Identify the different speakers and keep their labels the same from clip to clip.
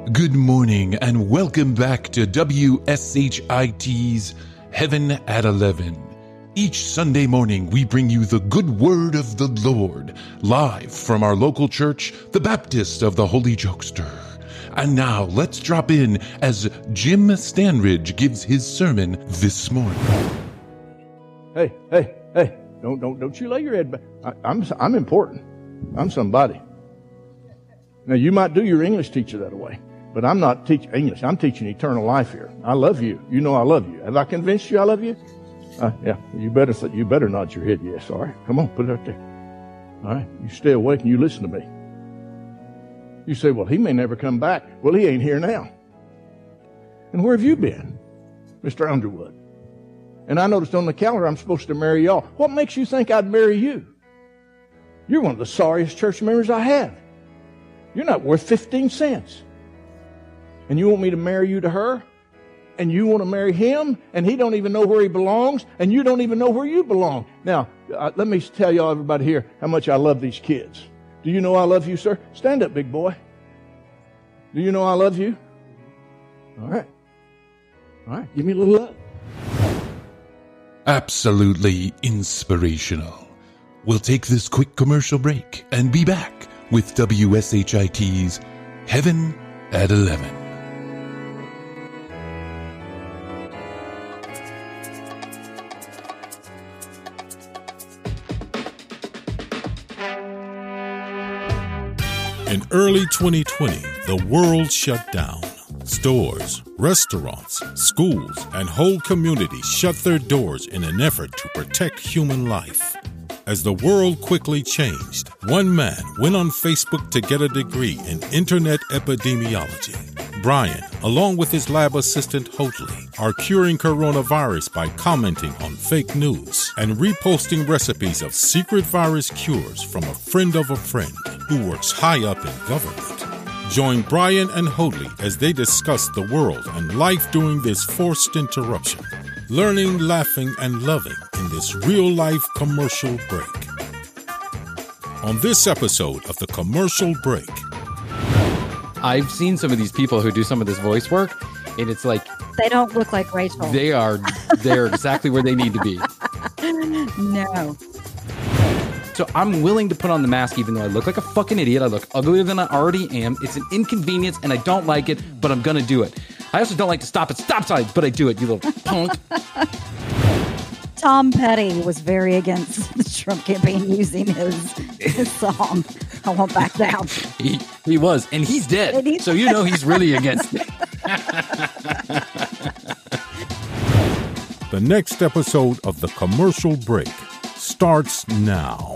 Speaker 1: Good morning and welcome back to WSHIT's Heaven at 11. Each Sunday morning we bring you the good word of the Lord, live from our local church, the Baptist of the Holy Jokester. And now let's drop in as Jim Stanridge gives his sermon this morning.
Speaker 2: Hey, don't you lay your head back. I'm important. I'm somebody. Now, you might do your English teacher that way, but I'm not teaching English. I'm teaching eternal life here. I love you. You know I love you. Have I convinced you I love you? Yeah, you better nod your head yes. All right, come on, put it right there. All right, you stay awake and you listen to me. You say, well, he may never come back. Well, he ain't here now. And where have you been, Mr. Underwood? And I noticed on the calendar I'm supposed to marry y'all. What makes you think I'd marry you? You're one of the sorriest church members I have. You're not worth 15 cents. And you want me to marry you to her? And you want to marry him? And he don't even know where he belongs? And you don't even know where you belong? Now, let me tell y'all, everybody here, how much I love these kids. Do you know I love you, sir? Stand up, big boy. Do you know I love you? All right. All right, give me a little love.
Speaker 1: Absolutely inspirational. We'll take this quick commercial break and be back with WSHIT's Heaven at 11.
Speaker 3: In early 2020, the world shut down. Stores, restaurants, schools, and whole communities shut their doors in an effort to protect human life. As the world quickly changed, one man went on Facebook to get a degree in internet epidemiology. Brian, along with his lab assistant Hoadley, are curing coronavirus by commenting on fake news and reposting recipes of secret virus cures from a friend of a friend who works high up in government. Join Brian and Hoadley as they discuss the world and life during this forced interruption. Learning, laughing, and loving in this real-life commercial break. On this episode of The Commercial Break.
Speaker 4: I've seen some of these people who do some of this voice work, and it's like...
Speaker 5: They don't look like Rachel.
Speaker 4: They're exactly where they need to be.
Speaker 5: No.
Speaker 4: So I'm willing to put on the mask even though I look like a fucking idiot. I look uglier than I already am. It's an inconvenience, and I don't like it, but I'm going to do it. I also don't like to stop at stop signs, but I do it, you little punk.
Speaker 5: Tom Petty was very against the Trump campaign using his song. I won't back down.
Speaker 4: He was, and he's dead. So you know he's really against it.
Speaker 3: The next episode of The Commercial Break starts now.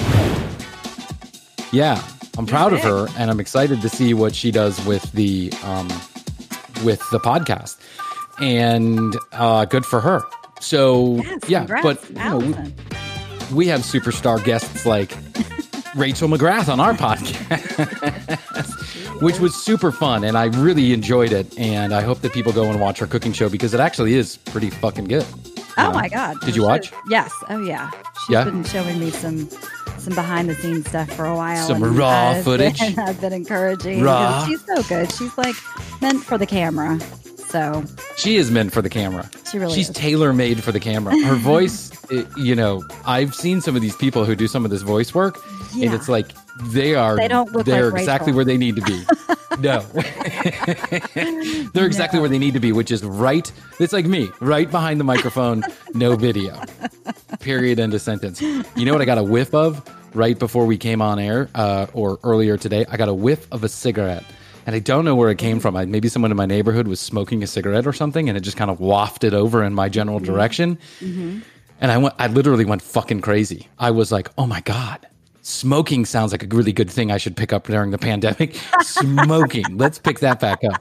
Speaker 4: Yeah, I'm proud of her, and I'm excited to see what she does with the podcast. And good for her. So,
Speaker 5: yes,
Speaker 4: yeah,
Speaker 5: congrats,
Speaker 4: but you know, we have superstar guests like Rachel McGrath on our podcast, which was super fun, and I really enjoyed it. And I hope that people go and watch her cooking show because it actually is pretty fucking good.
Speaker 5: My God.
Speaker 4: Did you watch?
Speaker 5: Yes. Oh, yeah. She's been showing me some behind-the-scenes stuff for a while.
Speaker 4: Some raw footage.
Speaker 5: I've been encouraging.
Speaker 4: Raw.
Speaker 5: She's so good. She's like meant for the camera. So
Speaker 4: she is meant for the camera.
Speaker 5: She really
Speaker 4: She's
Speaker 5: is.
Speaker 4: tailor-made for the camera. Her voice, I've seen some of these people who do some of this voice work, and it's like they don't look like exactly
Speaker 5: Rachel.
Speaker 4: Where they need to be. No. They're exactly where they need to be, which is right. It's like me, right behind the microphone, no video. Period, end of sentence. You know what I got a whiff of right before we came on air, or earlier today? I got a whiff of a cigarette. And I don't know where it came from. Maybe someone in my neighborhood was smoking a cigarette or something, and it just kind of wafted over in my general direction. Mm-hmm. And I literally went fucking crazy. I was like, oh my God, smoking sounds like a really good thing I should pick up during the pandemic. Smoking. Let's pick that back up.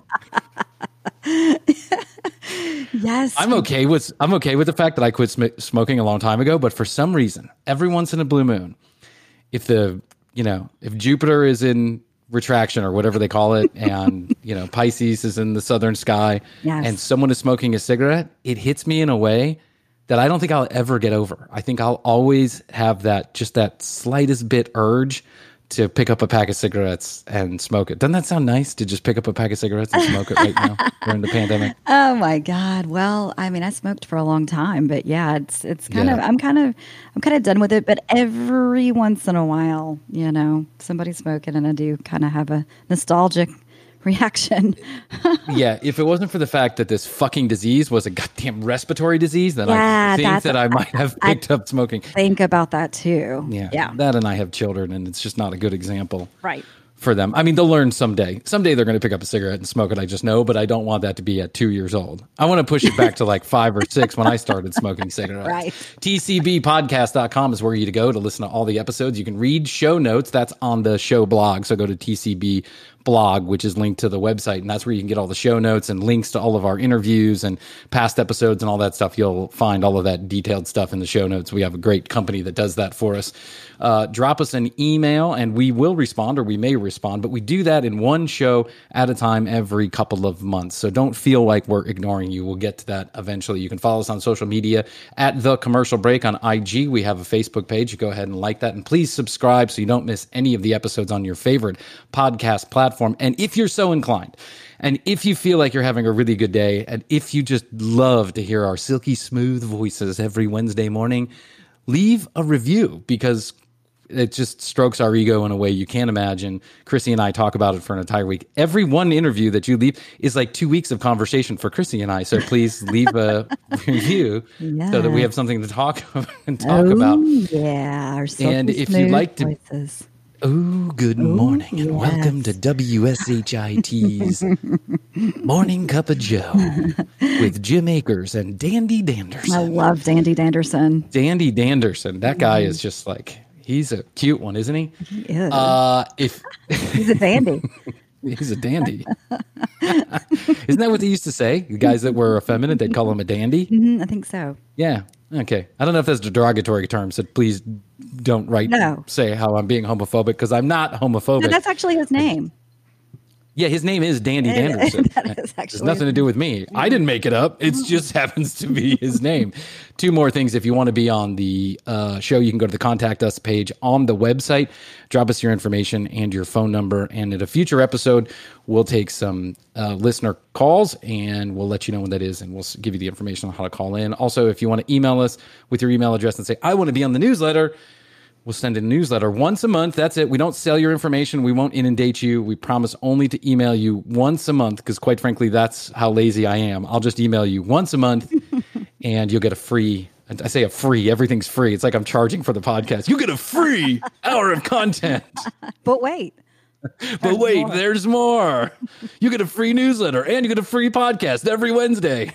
Speaker 5: Yes.
Speaker 4: I'm okay with the fact that I quit smoking a long time ago, but for some reason, every once in a blue moon, if Jupiter is in retraction or whatever they call it, and Pisces is in the southern sky, and someone is smoking a cigarette, it hits me in a way that I don't think I'll ever get over. I think I'll always have that slightest bit urge to pick up a pack of cigarettes and smoke it. Doesn't that sound nice to just pick up a pack of cigarettes and smoke it right now during the pandemic?
Speaker 5: Oh my God. Well, I mean, I smoked for a long time, but yeah, it's kind of, I'm kind of done with it. But every once in a while, somebody's smoking and I do kind of have a nostalgic reaction.
Speaker 4: Yeah, if it wasn't for the fact that this fucking disease was a goddamn respiratory disease, then I think that I might have picked up smoking.
Speaker 5: Think about that too.
Speaker 4: Yeah. That, and I have children, and it's just not a good example.
Speaker 5: Right.
Speaker 4: For them. I mean, they'll learn someday. Someday they're going to pick up a cigarette and smoke it. I just know, but I don't want that to be at 2 years old. I want to push it back to like 5 or 6 when I started smoking cigarettes.
Speaker 5: Right.
Speaker 4: TCBpodcast.com is where you to go to listen to all the episodes. You can read show notes. That's on the show blog. So go to TCB blog, which is linked to the website, and that's where you can get all the show notes and links to all of our interviews and past episodes and all that stuff. You'll find all of that detailed stuff in the show notes. We have a great company that does that for us. Drop us an email and we will respond, or we may respond, but we do that in one show at a time every couple of months. So don't feel like we're ignoring you. We'll get to that eventually. You can follow us on social media at The Commercial Break on IG. We have a Facebook page. You go ahead and like that, and please subscribe so you don't miss any of the episodes on your favorite podcast platform. And if you're so inclined, and if you feel like you're having a really good day, and if you just love to hear our silky smooth voices every Wednesday morning, leave a review, because it just strokes our ego in a way you can't imagine. Chrissy and I talk about it for an entire week. Every one interview that you leave is like 2 weeks of conversation for Chrissy and I. So please leave a review so that we have something to talk about.
Speaker 5: Yeah, our
Speaker 4: and if you'd like to,
Speaker 5: voices.
Speaker 4: Good morning, and welcome to WSHIT's Morning Cup of Joe with Jim Akers and Dandy Danderson.
Speaker 5: I love Dandy Danderson.
Speaker 4: Dandy Danderson. That guy is just like, he's a cute one, isn't he?
Speaker 5: He is. He's a dandy.
Speaker 4: He's a dandy. Isn't that what they used to say? The guys that were effeminate, they'd call him a dandy?
Speaker 5: Mm-hmm, I think so.
Speaker 4: Yeah. Okay. I don't know if that's a derogatory term, so please don't say how I'm being homophobic, because I'm not homophobic.
Speaker 5: No, that's actually his name.
Speaker 4: Yeah, his name is Dandy Danderson. It's nothing to do with me. I didn't make it up. It just happens to be his name. 2 more things. If you want to be on the show, you can go to the Contact Us page on the website. Drop us your information and your phone number. And at a future episode, we'll take some listener calls, and we'll let you know when that is, and we'll give you the information on how to call in. Also, if you want to email us with your email address and say, I want to be on the newsletter, we'll send a newsletter once a month. That's it. We don't sell your information. We won't inundate you. We promise only to email you once a month, because quite frankly, that's how lazy I am. I'll just email you once a month and you'll get a free, I say a free, everything's free. It's like I'm charging for the podcast. You get a free hour of content.
Speaker 5: But wait.
Speaker 4: There's more. You get a free newsletter and you get a free podcast every Wednesday.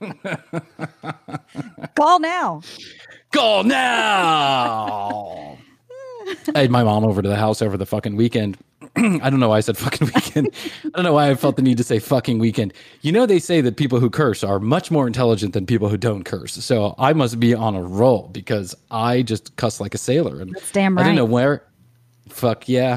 Speaker 5: Call now.
Speaker 4: Call now. I had my mom over to the house over the fucking weekend. I don't know why I said fucking weekend. I don't know why I felt the need to say fucking weekend. You know, they say that people who curse are much more intelligent than people who don't curse. So I must be on a roll, because I just cuss like a sailor. And
Speaker 5: that's damn right.
Speaker 4: I didn't know where. Fuck yeah.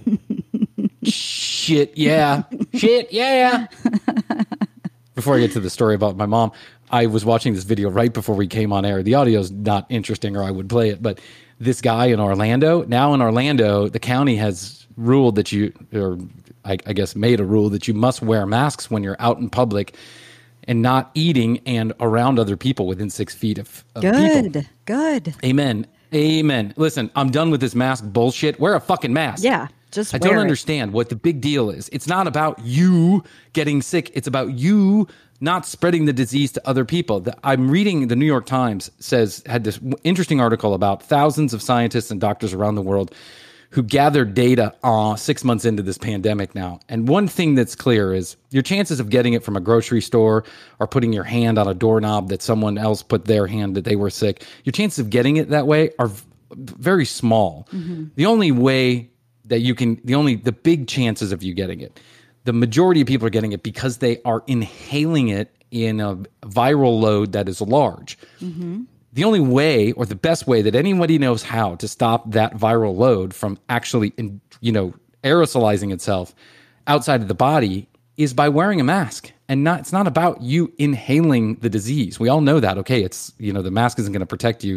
Speaker 4: Shit yeah. Shit yeah. Before I get to the story about my mom, I was watching this video right before we came on air. The audio's not interesting, or I would play it, but this guy in Orlando, the county has ruled that I guess made a rule that you must wear masks when you're out in public and not eating and around other people within 6 feet of people.
Speaker 5: Good.
Speaker 4: Amen. Listen, I'm done with this mask bullshit. Wear a fucking mask.
Speaker 5: Yeah.
Speaker 4: I don't understand what the big deal is. It's not about you getting sick. It's about you not spreading the disease to other people. I'm reading the New York Times had this interesting article about thousands of scientists and doctors around the world who gathered data 6 months into this pandemic now. And one thing that's clear is your chances of getting it from a grocery store or putting your hand on a doorknob that someone else put their hand that they were sick, your chances of getting it that way are very small. Mm-hmm. The only way that the big chances of you getting it, the majority of people are getting it because they are inhaling it in a viral load that is large. Mm-hmm. The only way, or the best way that anybody knows how to stop that viral load from actually, aerosolizing itself outside of the body is by wearing a mask. And it's not about you inhaling the disease. We all know that. Okay, it's, the mask isn't going to protect you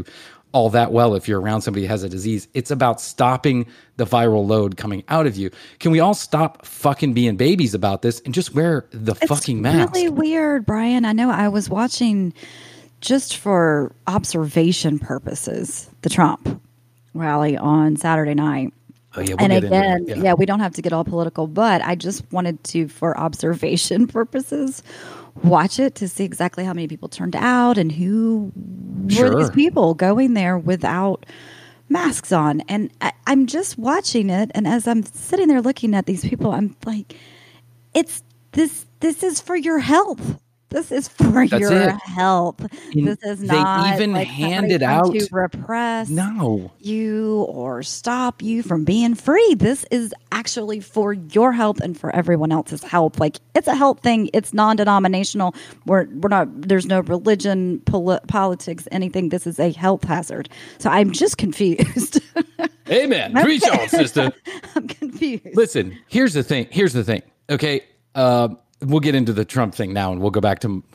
Speaker 4: all that well if you're around somebody who has a disease. It's about stopping the viral load coming out of you. Can we all stop fucking being babies about this and just wear the fucking mask?
Speaker 5: It's really weird, Brian. I know I was watching, just for observation purposes, the Trump rally on Saturday night.
Speaker 4: Oh, yeah,
Speaker 5: and again, yeah, we don't have to get all political, but I just wanted to, for observation purposes, watch it to see exactly how many people turned out and who were these people going there without masks on. And I'm just watching it, and as I'm sitting there looking at these people, I'm like, it's this is for your health. This is for your health. This is not
Speaker 4: they even
Speaker 5: like
Speaker 4: handed out
Speaker 5: to repress you or stop you from being free. This is actually for your health and for everyone else's health. Like, it's a health thing. It's non-denominational. We're not. There's no religion, politics, anything. This is a health hazard. So I'm just confused.
Speaker 4: Amen. Preach on, sister.
Speaker 5: I'm confused.
Speaker 4: Listen, here's the thing. Okay. We'll get into the Trump thing now, and we'll go back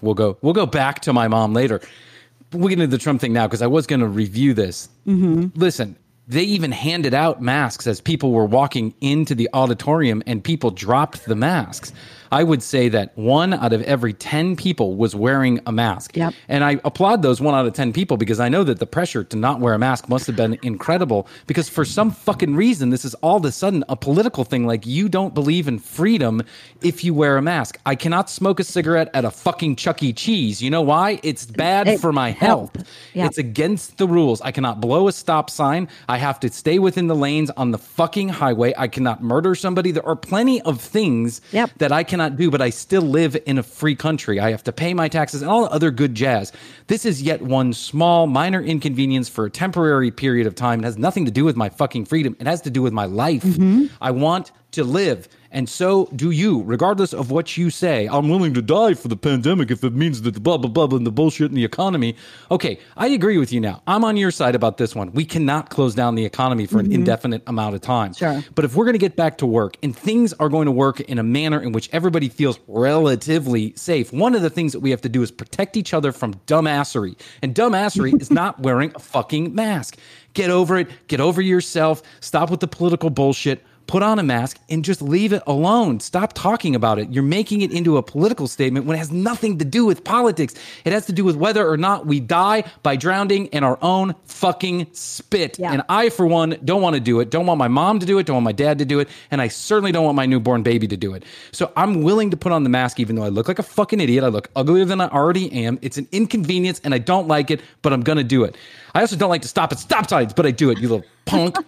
Speaker 4: to my mom later. We'll get into the Trump thing now because I was going to review this. Mm-hmm. Listen, they even handed out masks as people were walking into the auditorium, and people dropped the masks. I would say that 1 out of every 10 people was wearing a mask.
Speaker 5: Yep.
Speaker 4: And I applaud those 1 out of 10 people because I know that the pressure to not wear a mask must have been incredible, because for some fucking reason, this is all of a sudden a political thing. Like, you don't believe in freedom if you wear a mask. I cannot smoke a cigarette at a fucking Chuck E. Cheese. You know why? It's bad for my health.
Speaker 5: Yep.
Speaker 4: It's against the rules. I cannot blow a stop sign. I have to stay within the lanes on the fucking highway. I cannot murder somebody. There are plenty of things that I cannot do, but I still live in a free country. I have to pay my taxes and all the other good jazz. This is yet one small, minor inconvenience for a temporary period of time. It has nothing to do with my fucking freedom. It has to do with my life. Mm-hmm. I want to live. And so do you, regardless of what you say. I'm willing to die for the pandemic if it means that the blah, blah, blah, and the bullshit in the economy. Okay, I agree with you now. I'm on your side about this one. We cannot close down the economy for an indefinite amount of time.
Speaker 5: Sure.
Speaker 4: But if we're going to get back to work and things are going to work in a manner in which everybody feels relatively safe, one of the things that we have to do is protect each other from dumbassery. And dumbassery is not wearing a fucking mask. Get over it. Get over yourself. Stop with the political bullshit. Put on a mask and just leave it alone. Stop talking about it. You're making it into a political statement when it has nothing to do with politics. It has to do with whether or not we die by drowning in our own fucking spit.
Speaker 5: Yeah.
Speaker 4: And I, for one, don't want to do it. Don't want my mom to do it. Don't want my dad to do it. And I certainly don't want my newborn baby to do it. So I'm willing to put on the mask even though I look like a fucking idiot. I look uglier than I already am. It's an inconvenience and I don't like it, but I'm going to do it. I also don't like to stop at stop signs, but I do it, you little punk.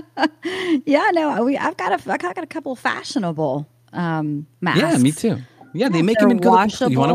Speaker 5: Yeah, no, I've got a couple fashionable masks.
Speaker 4: Yeah, me too. Yeah, they make them in good. You want to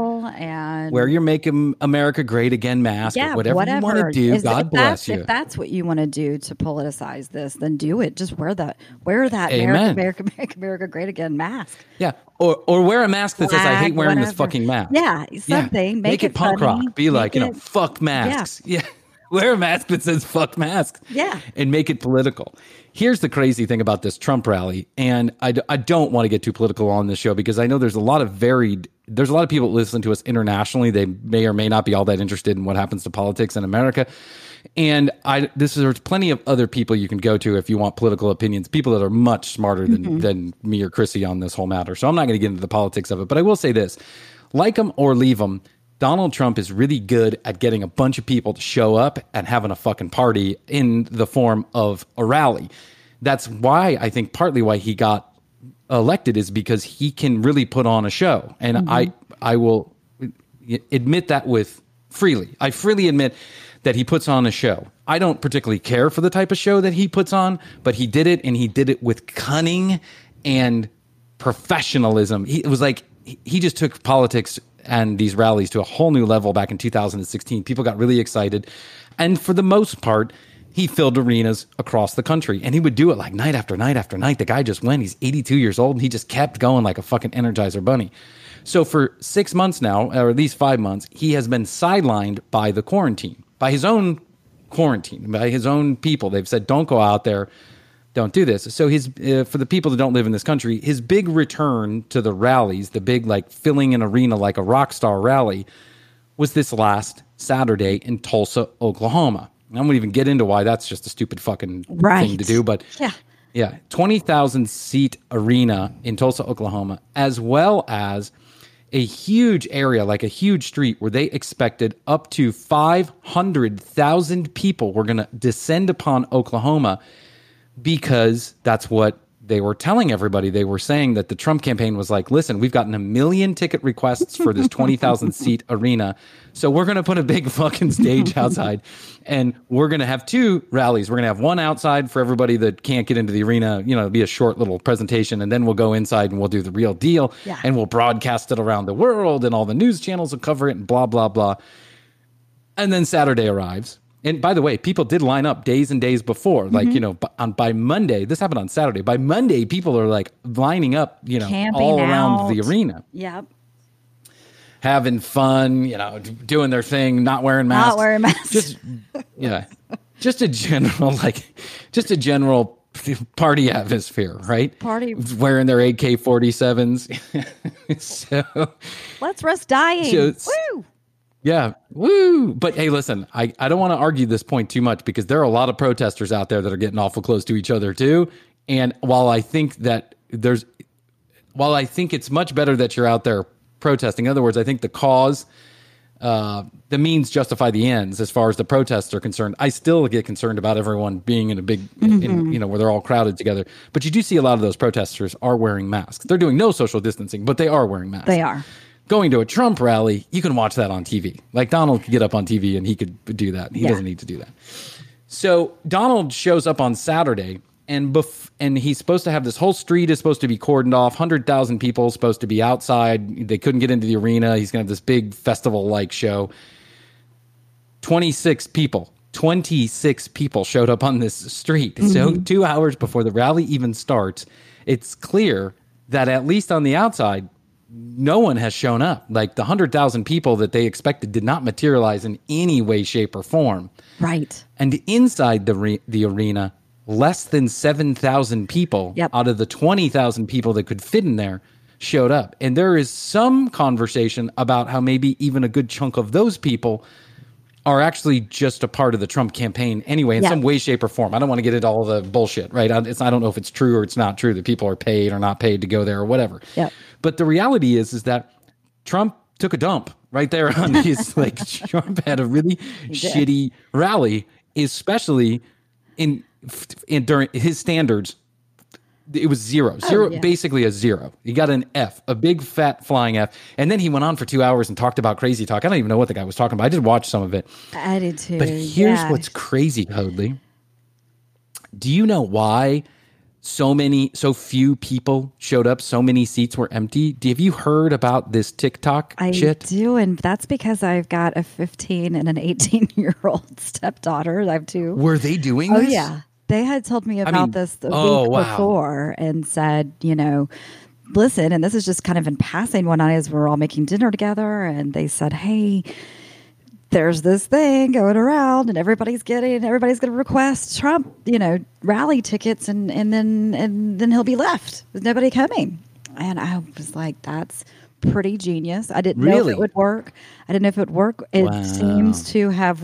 Speaker 4: wear your Make America Great Again mask, or whatever you want to do. God bless you.
Speaker 5: If that's what you want to do to politicize this, then do it. Just wear that
Speaker 4: Amen.
Speaker 5: Make America Great Again mask.
Speaker 4: Yeah, or wear a mask that says I hate wearing this fucking mask.
Speaker 5: Yeah, something. Make it
Speaker 4: punk
Speaker 5: funny.
Speaker 4: rock. Be like, fuck masks. Yeah. Wear a mask that says fuck masks.
Speaker 5: Yeah.
Speaker 4: And make it political. Here's the crazy thing about this Trump rally. And I don't want to get too political on this show because I know there's a lot of people that listen to us internationally. They may or may not be all that interested in what happens to politics in America. And there's plenty of other people you can go to if you want political opinions, people that are much smarter than me or Chrissy on this whole matter. So I'm not going to get into the politics of it. But I will say this. Like them or leave them, Donald Trump is really good at getting a bunch of people to show up and having a fucking party in the form of a rally. That's why I think partly why he got elected is because he can really put on a show. And I will admit that freely. I freely admit that he puts on a show. I don't particularly care for the type of show that he puts on, but he did it, and he did it with cunning and professionalism. It was like he just took politics and these rallies to a whole new level back in 2016. People got really excited. And for the most part, he filled arenas across the country. And he would do it like night after night after night. The guy just went. He's 82 years old, and he just kept going like a fucking Energizer bunny. So for 6 months now, or at least 5 months, he has been sidelined by the quarantine, by his own quarantine, by his own people. They've said, don't go out there. Don't do this. So for the people that don't live in this country, his big return to the rallies, the big like filling an arena like a rock star rally, was this last Saturday in Tulsa, Oklahoma. I won't even get into why that's just a stupid fucking thing to do. But yeah, 20,000 seat arena in Tulsa, Oklahoma, as well as a huge area, like a huge street where they expected up to 500,000 people were going to descend upon Oklahoma, because that's what they were telling everybody. They were saying that the Trump campaign was like, listen, we've gotten 1 million ticket requests for this 20,000 seat arena. So we're going to put a big fucking stage outside, and we're going to have 2 rallies. We're going to have one outside for everybody that can't get into the arena. You know, it'll be a short little presentation, and then we'll go inside and we'll do the real deal, and we'll broadcast it around the world, and all the news channels will cover it, and blah, blah, blah. And then Saturday arrives. And by the way, people did line up days and days before, like, you know, by Monday, this happened on Saturday. By Monday, people are like lining up, you know,
Speaker 5: camping
Speaker 4: all around
Speaker 5: out.
Speaker 4: the arena.
Speaker 5: Yep.
Speaker 4: Having fun, you know, doing their thing, not wearing masks.
Speaker 5: Not wearing masks.
Speaker 4: Just a general party atmosphere, right?
Speaker 5: Party.
Speaker 4: Wearing their AK-47s. So
Speaker 5: let's risk dying. Woo!
Speaker 4: Yeah. Woo. But hey, listen, I don't want to argue this point too much, because there are a lot of protesters out there that are getting awful close to each other too. And while I think it's much better that you're out there protesting, in other words, I think the cause, the means justify the ends as far as the protests are concerned. I still get concerned about everyone being in a big, you know, where they're all crowded together. But you do see a lot of those protesters are wearing masks. They're doing no social distancing, but they are wearing masks.
Speaker 5: They are.
Speaker 4: Going to a Trump rally, you can watch that on TV. Like, Donald could get up on TV and he could do that. He doesn't need to do that. So Donald shows up on Saturday, and he's supposed to have this whole street is supposed to be cordoned off. 100,000 people supposed to be outside. They couldn't get into the arena. He's going to have this big festival-like show. 26 people showed up on this street. So 2 hours before the rally even starts, it's clear that at least on the outside, no one has shown up. Like, the 100,000 people that they expected did not materialize in any way, shape, or form.
Speaker 5: Right.
Speaker 4: And inside the arena, less than 7,000 people out of the 20,000 people that could fit in there showed up. And there is some conversation about how maybe even a good chunk of those people are actually just a part of the Trump campaign anyway, in some way, shape, or form. I don't want to get into all the bullshit, right? I don't know if it's true or it's not true that people are paid or not paid to go there or whatever.
Speaker 5: Yep.
Speaker 4: But the reality is that Trump took a dump right there on his, like, Trump had a really shitty rally, especially during his standards. It was zero, basically a zero. He got an F, a big fat flying F. And then he went on for 2 hours and talked about crazy talk. I don't even know what the guy was talking about. I did watch some of it.
Speaker 5: I did too.
Speaker 4: But here's what's crazy, Hoadley. Do you know why so few people showed up? So many seats were empty. Have you heard about this TikTok shit?
Speaker 5: I do, and that's because I've got a 15 and an 18-year-old stepdaughter. I have 2.
Speaker 4: Were they doing this?
Speaker 5: Oh, yeah. They had told me about this the week before and said, you know, listen, and this is just kind of in passing one night as we're all making dinner together, and they said, hey, there's this thing going around and everybody's going to request Trump, you know, rally tickets and then he'll be left with nobody coming. And I was like, that's pretty genius. I didn't know if it would work. It seems to have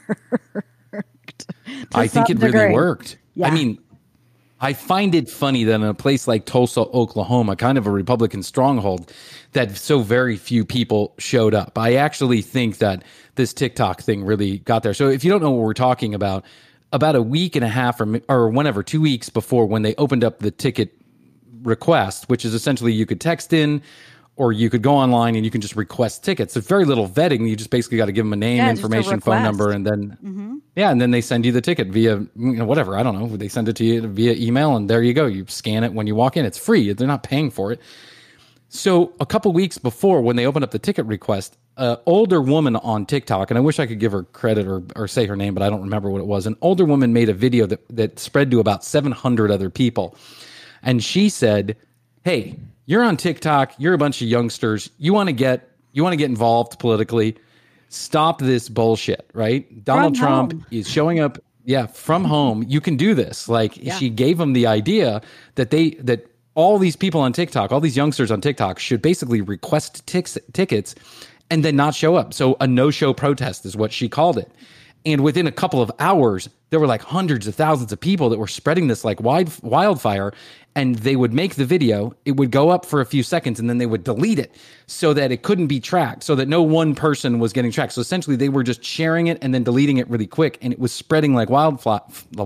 Speaker 5: worked.
Speaker 4: I think it really worked. Yeah. I mean, I find it funny that in a place like Tulsa, Oklahoma, kind of a Republican stronghold, that so very few people showed up. I actually think that this TikTok thing really got there. So if you don't know what we're talking about a week and a half or whenever, 2 weeks before, when they opened up the ticket request, which is essentially you could text in or you could go online and you can just request tickets. There's very little vetting. You just basically got to give them a name, information, phone number, and then and then they send you the ticket via whatever. I don't know. They send it to you via email, and there you go. You scan it when you walk in. It's free. They're not paying for it. So a couple weeks before, when they opened up the ticket request, an older woman on TikTok, and I wish I could give her credit or say her name, but I don't remember what it was. An older woman made a video that spread to about 700 other people, and she said, "Hey, you're on TikTok. You're a bunch of youngsters. You want to get involved politically. Stop this bullshit, right? Donald Trump is showing up, from home. You can do this." She gave them the idea that all these people on TikTok, all these youngsters on TikTok, should basically request tickets and then not show up. So a no-show protest is what she called it. And within a couple of hours, there were like hundreds of thousands of people that were spreading this like wildfire. And they would make the video, it would go up for a few seconds, and then they would delete it so that it couldn't be tracked, so that no one person was getting tracked. So essentially, they were just sharing it and then deleting it really quick, and it was spreading like wildflower,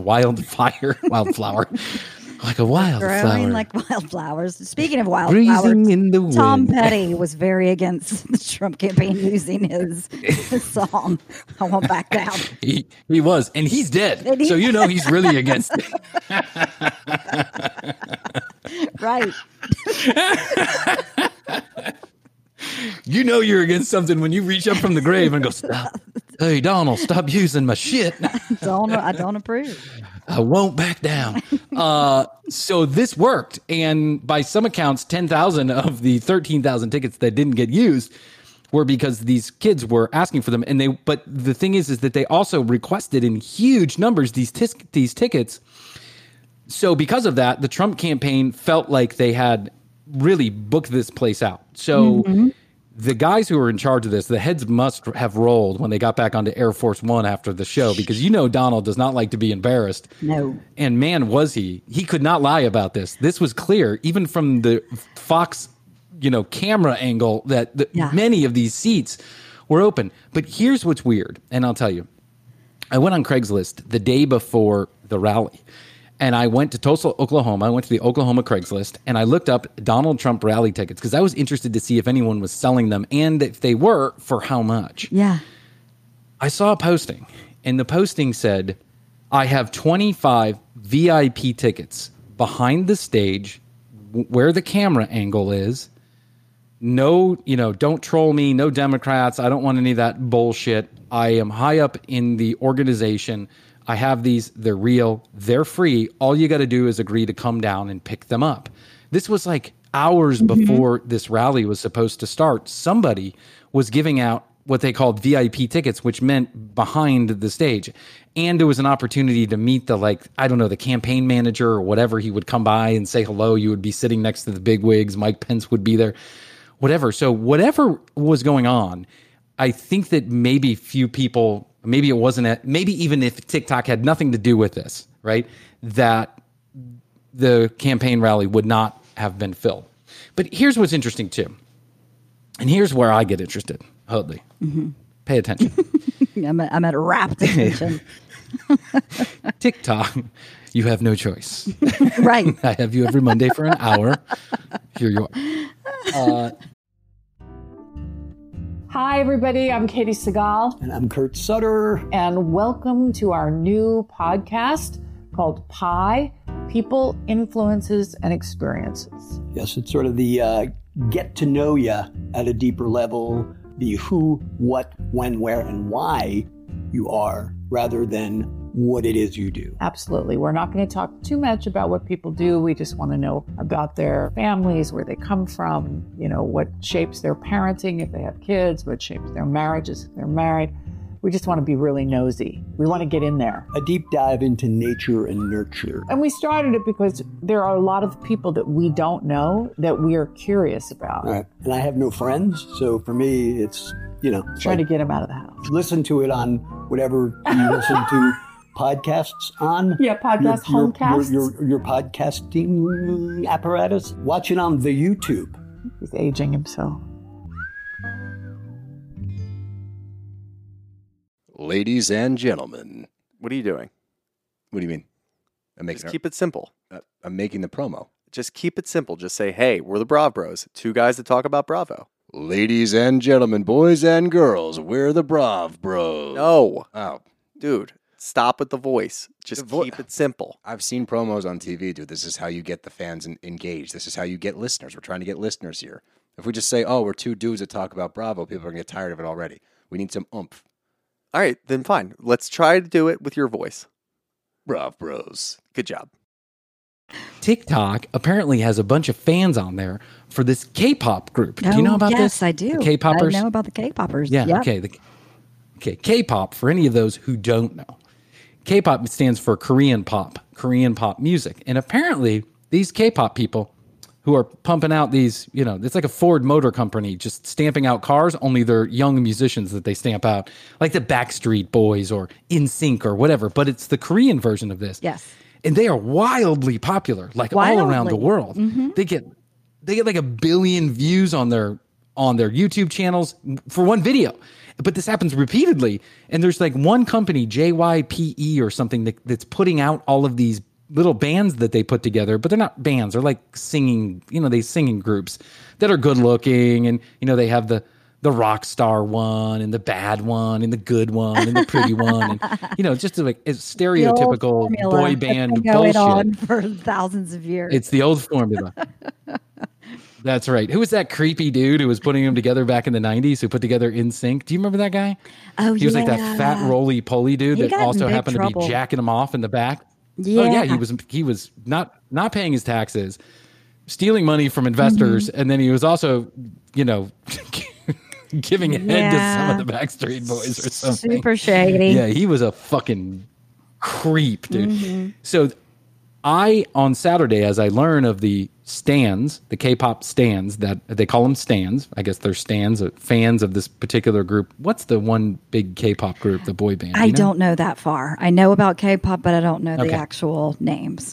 Speaker 4: like a wildflower.
Speaker 5: Growing like wildflowers. Speaking of
Speaker 4: Breathing
Speaker 5: wildflowers,
Speaker 4: in the
Speaker 5: Tom
Speaker 4: wind.
Speaker 5: Petty was very against the Trump campaign using his song, I Won't Back Down.
Speaker 4: He was, and he's dead. So you know he's really against it.
Speaker 5: Right.
Speaker 4: You know you're against something when you reach up from the grave and go, stop. Hey, Donald, stop using my shit.
Speaker 5: I don't approve.
Speaker 4: I won't back down. So this worked. And by some accounts, 10,000 of the 13,000 tickets that didn't get used were because these kids were asking for them. But the thing is that they also requested in huge numbers these tickets. So because of that, the Trump campaign felt like they had really booked this place out. So the guys who were in charge of this, the heads must have rolled when they got back onto Air Force One after the show, because Donald does not like to be embarrassed.
Speaker 5: No.
Speaker 4: And man, was he. He could not lie about this. This was clear, even from the Fox, camera angle, that many of these seats were open. But here's what's weird, and I'll tell you. I went on Craigslist the day before the rally. And I went to Tulsa, Oklahoma. I went to the Oklahoma Craigslist, and I looked up Donald Trump rally tickets because I was interested to see if anyone was selling them, and if they were, for how much.
Speaker 5: Yeah.
Speaker 4: I saw a posting, and the posting said, I have 25 VIP tickets behind the stage where the camera angle is. No, don't troll me. No Democrats. I don't want any of that bullshit. I am high up in the organization. I have these, they're real, they're free. All you got to do is agree to come down and pick them up. This was like hours before this rally was supposed to start. Somebody was giving out what they called VIP tickets, which meant behind the stage. And there was an opportunity to meet the campaign manager or whatever. He would come by and say hello. You would be sitting next to the bigwigs. Mike Pence would be there, whatever. So whatever was going on, I think that maybe few people, maybe it wasn't, maybe even if TikTok had nothing to do with this, right, that the campaign rally would not have been filled. But here's what's interesting too. And here's where I get interested. Hoadley, pay attention.
Speaker 5: I'm at rapt attention.
Speaker 4: TikTok, you have no choice.
Speaker 5: Right.
Speaker 4: I have you every Monday for an hour. Here you are.
Speaker 6: Hi, everybody. I'm Katie Segal.
Speaker 7: And I'm Kurt Sutter.
Speaker 6: And welcome to our new podcast called Pi, People, Influences, and Experiences.
Speaker 7: Yes, it's sort of the get to know you at a deeper level, the who, what, when, where, and why you are, rather than what it is you do.
Speaker 6: Absolutely. We're not going to talk too much about what people do. We just want to know about their families, where they come from, what shapes their parenting if they have kids, what shapes their marriages if they're married. We just want to be really nosy. We want to get in there.
Speaker 7: A deep dive into nature and nurture.
Speaker 6: And we started it because there are a lot of people that we don't know that we are curious about.
Speaker 7: Right. And I have no friends, so for me, it's,
Speaker 6: trying to get them out of the house.
Speaker 7: Listen to it on whatever you listen to podcasts on.
Speaker 6: Yeah, homecasts.
Speaker 7: Your podcasting apparatus. Watch it on the YouTube.
Speaker 6: He's aging himself.
Speaker 8: Ladies and gentlemen.
Speaker 9: What are you doing?
Speaker 8: What do you mean?
Speaker 9: Just keep it simple.
Speaker 8: I'm making the promo.
Speaker 9: Just keep it simple. Just say, hey, we're the Brav Bros. Two guys that talk about Bravo.
Speaker 8: Ladies and gentlemen, boys and girls, we're the Brav Bros.
Speaker 9: No.
Speaker 8: Oh.
Speaker 9: Dude, stop with the voice. Just keep it simple.
Speaker 8: I've seen promos on TV, dude. This is how you get the fans engaged. This is how you get listeners. We're trying to get listeners here. If we just say, oh, we're two dudes that talk about Bravo, people are going to get tired of it already. We need some oomph.
Speaker 9: All right, then fine. Let's try to do it with your voice.
Speaker 8: Brav Bros.
Speaker 9: Good job.
Speaker 4: TikTok apparently has a bunch of fans on there for this K-pop group. Do you know about this?
Speaker 5: Yes, I do.
Speaker 4: The K-poppers?
Speaker 5: I know about the K-poppers.
Speaker 4: Yeah,
Speaker 5: yep.
Speaker 4: Okay. K-pop, for any of those who don't know. K-pop stands for Korean pop music. And apparently, these K-pop people, who are pumping out these, it's like a Ford Motor Company just stamping out cars, only they're young musicians that they stamp out, like the Backstreet Boys or NSYNC or whatever, but it's the Korean version of this.
Speaker 5: Yes.
Speaker 4: And they are wildly popular, like all around the world.
Speaker 5: Mm-hmm.
Speaker 4: They get like 1 billion views on their YouTube channels for one video. But this happens repeatedly. And there's like one company, JYPE or something, that's putting out all of these little bands that they put together, but they're not bands. They're like singing, they singing groups that are good looking. And, they have the rock star one and the bad one and the good one and the pretty one. And, just like it's stereotypical boy band bullshit.
Speaker 5: On for thousands of years.
Speaker 4: It's the old formula. That's right. Who was that creepy dude who was putting them together back in the 90s who put together NSYNC? Do you remember that guy?
Speaker 5: Oh,
Speaker 4: he was like that fat roly-poly dude that also happened to be jacking him off in the back.
Speaker 5: Yeah.
Speaker 4: Oh, yeah, he was not paying his taxes, stealing money from investors, and then he was also, giving head to some of the Backstreet Boys or something.
Speaker 5: Super shady.
Speaker 4: Yeah, he was a fucking creep, dude. Mm-hmm. So on Saturday, as I learn of the stans, the K-pop stans, that they call them stans. I guess they're stans, fans of this particular group. What's the one big K-pop group, the boy band?
Speaker 5: I don't know that far. I know about K-pop, but I don't know the actual names.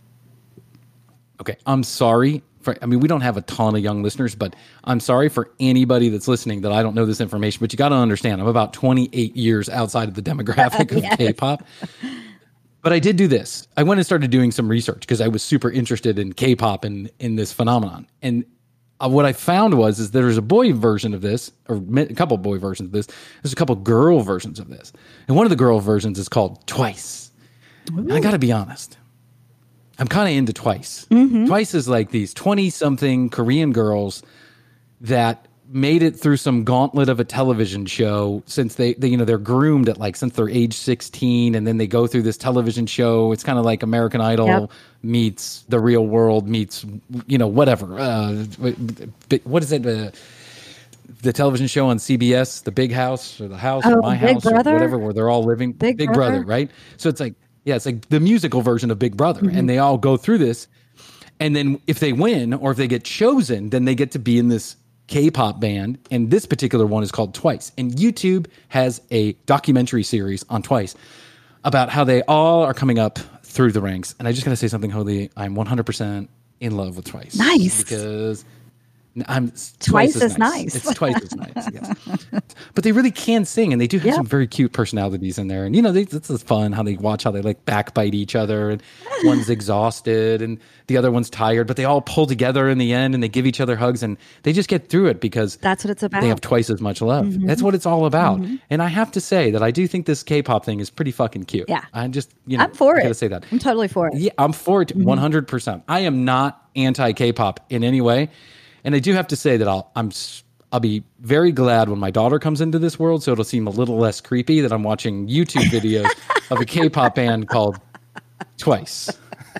Speaker 4: Okay, I'm sorry. We don't have a ton of young listeners, but I'm sorry for anybody that's listening that I don't know this information. But you got to understand, I'm about 28 years outside of the demographic of K-pop. But I did do this. I went and started doing some research because I was super interested in K-pop and in this phenomenon. And what I found is there's a boy version of this, or a couple boy versions of this. There's a couple girl versions of this. And one of the girl versions is called Twice. And I got to be honest. I'm kind of into Twice. Mm-hmm. Twice is like these 20-something Korean girls that made it through some gauntlet of a television show since they're groomed at since they're age 16, and then they go through this television show. It's kind of like American Idol meets The Real World meets whatever. What is it? The television show on CBS, The Big House or The House or My House or whatever, where they're all living. Big Brother, right? So it's like it's like the musical version of Big Brother, and they all go through this. And then if they win or if they get chosen, then they get to be in this K-pop band, and this particular one is called Twice. And YouTube has a documentary series on Twice about how they all are coming up through the ranks. And I just got to say something, Holy. I'm 100% in love with Twice.
Speaker 5: Nice.
Speaker 4: Because
Speaker 5: Twice as nice.
Speaker 4: It's twice as nice, yes. But they really can sing, and they do have some very cute personalities in there. And, it's fun how they backbite each other, and one's exhausted and the other one's tired, but they all pull together in the end, and they give each other hugs, and they just get through it because
Speaker 5: that's what it's about.
Speaker 4: They have twice as much love. Mm-hmm. That's what it's all about. Mm-hmm. And I have to say that I do think this K-pop thing is pretty fucking cute.
Speaker 5: Yeah.
Speaker 4: I'm
Speaker 5: for it.
Speaker 4: I gotta say that.
Speaker 5: I'm totally for it.
Speaker 4: Yeah, I'm for it 100%. I am not anti-K-pop in any way. And I do have to say that I'll be very glad when my daughter comes into this world, so it'll seem a little less creepy that I'm watching YouTube videos of a K-pop band called Twice.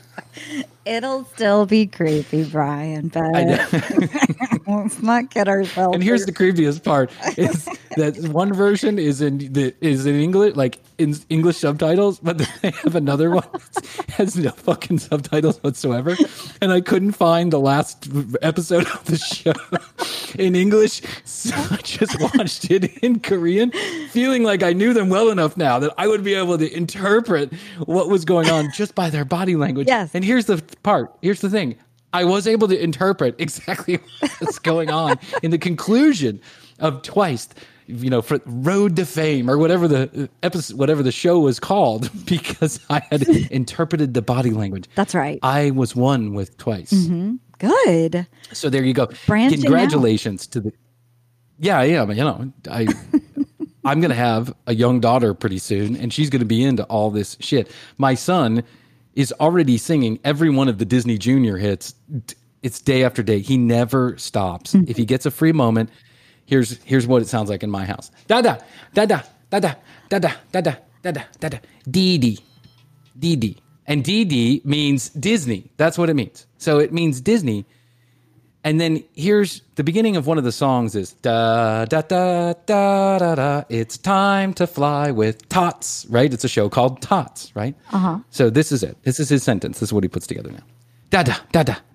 Speaker 5: It'll still be creepy, Brian, but let's not kid ourselves.
Speaker 4: And here's the creepiest part: is that one version is in English, like in English subtitles, but they have another one that has no fucking subtitles whatsoever. And I couldn't find the last episode of the show in English, so I just watched it in Korean, feeling like I knew them well enough now that I would be able to interpret what was going on just by their body language.
Speaker 5: Yes.
Speaker 4: And here's the part. Here's the thing. I was able to interpret exactly what's going on in the conclusion of Twice, for Road to Fame or whatever the episode, whatever the show was called, because I had interpreted the body language.
Speaker 5: That's right.
Speaker 4: I was one with Twice.
Speaker 5: Mm-hmm. Good.
Speaker 4: So there you go.
Speaker 5: Branching
Speaker 4: Congratulations to the. Yeah, I am. I'm going to have a young daughter pretty soon, and she's going to be into all this shit. My son is already singing every one of the Disney Junior hits. It's day after day. He never stops. If he gets a free moment, here's what it sounds like in my house. Da da da da da da da da da da da da da. Dee dee, dee dee, and dee dee means Disney. That's what it means. So it means Disney. And then here's the beginning of one of the songs is da da da da da da. It's time to fly with Tots, right? It's a show called Tots, right?
Speaker 5: Uh-huh.
Speaker 4: So this is it. This is his sentence. This is what he puts together now. Da da da da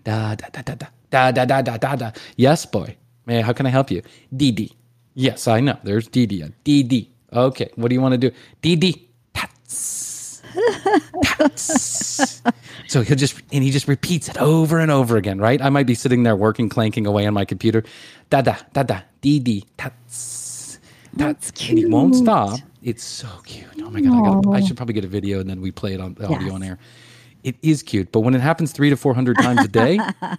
Speaker 4: Da da da da da da da da da da. Yes, boy. Man, how can I help you? Dee. Yes, I know. There's Dee. Dee. Okay, what do you want to do? Dee. Tats. Tats. So he just repeats it over and over again, right? I might be sitting there working, clanking away on my computer. Da Dee. Tats.
Speaker 5: That's cute.
Speaker 4: And he won't stop. It's so cute. Oh my God. I should probably get a video and then we play it on the audio on air. It is cute, but when it happens 300 to 400 times a day,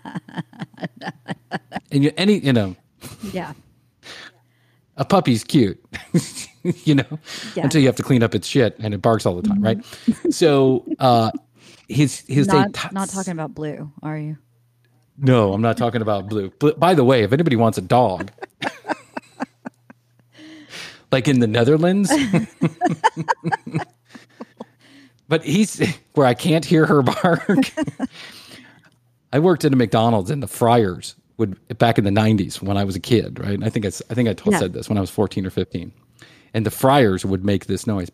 Speaker 4: and
Speaker 5: Yeah.
Speaker 4: a puppy's cute, until you have to clean up its shit and it barks all the time, right? So his
Speaker 5: not talking about Blue, are you?
Speaker 4: No, I'm not talking about Blue. But by the way, if anybody wants a dog, like in the Netherlands, but he's where I can't hear her bark. I worked at a McDonald's and the fryers would back in the 90s when I was a kid, right? And I think I said this when I was 14 or 15. And the fryers would make this noise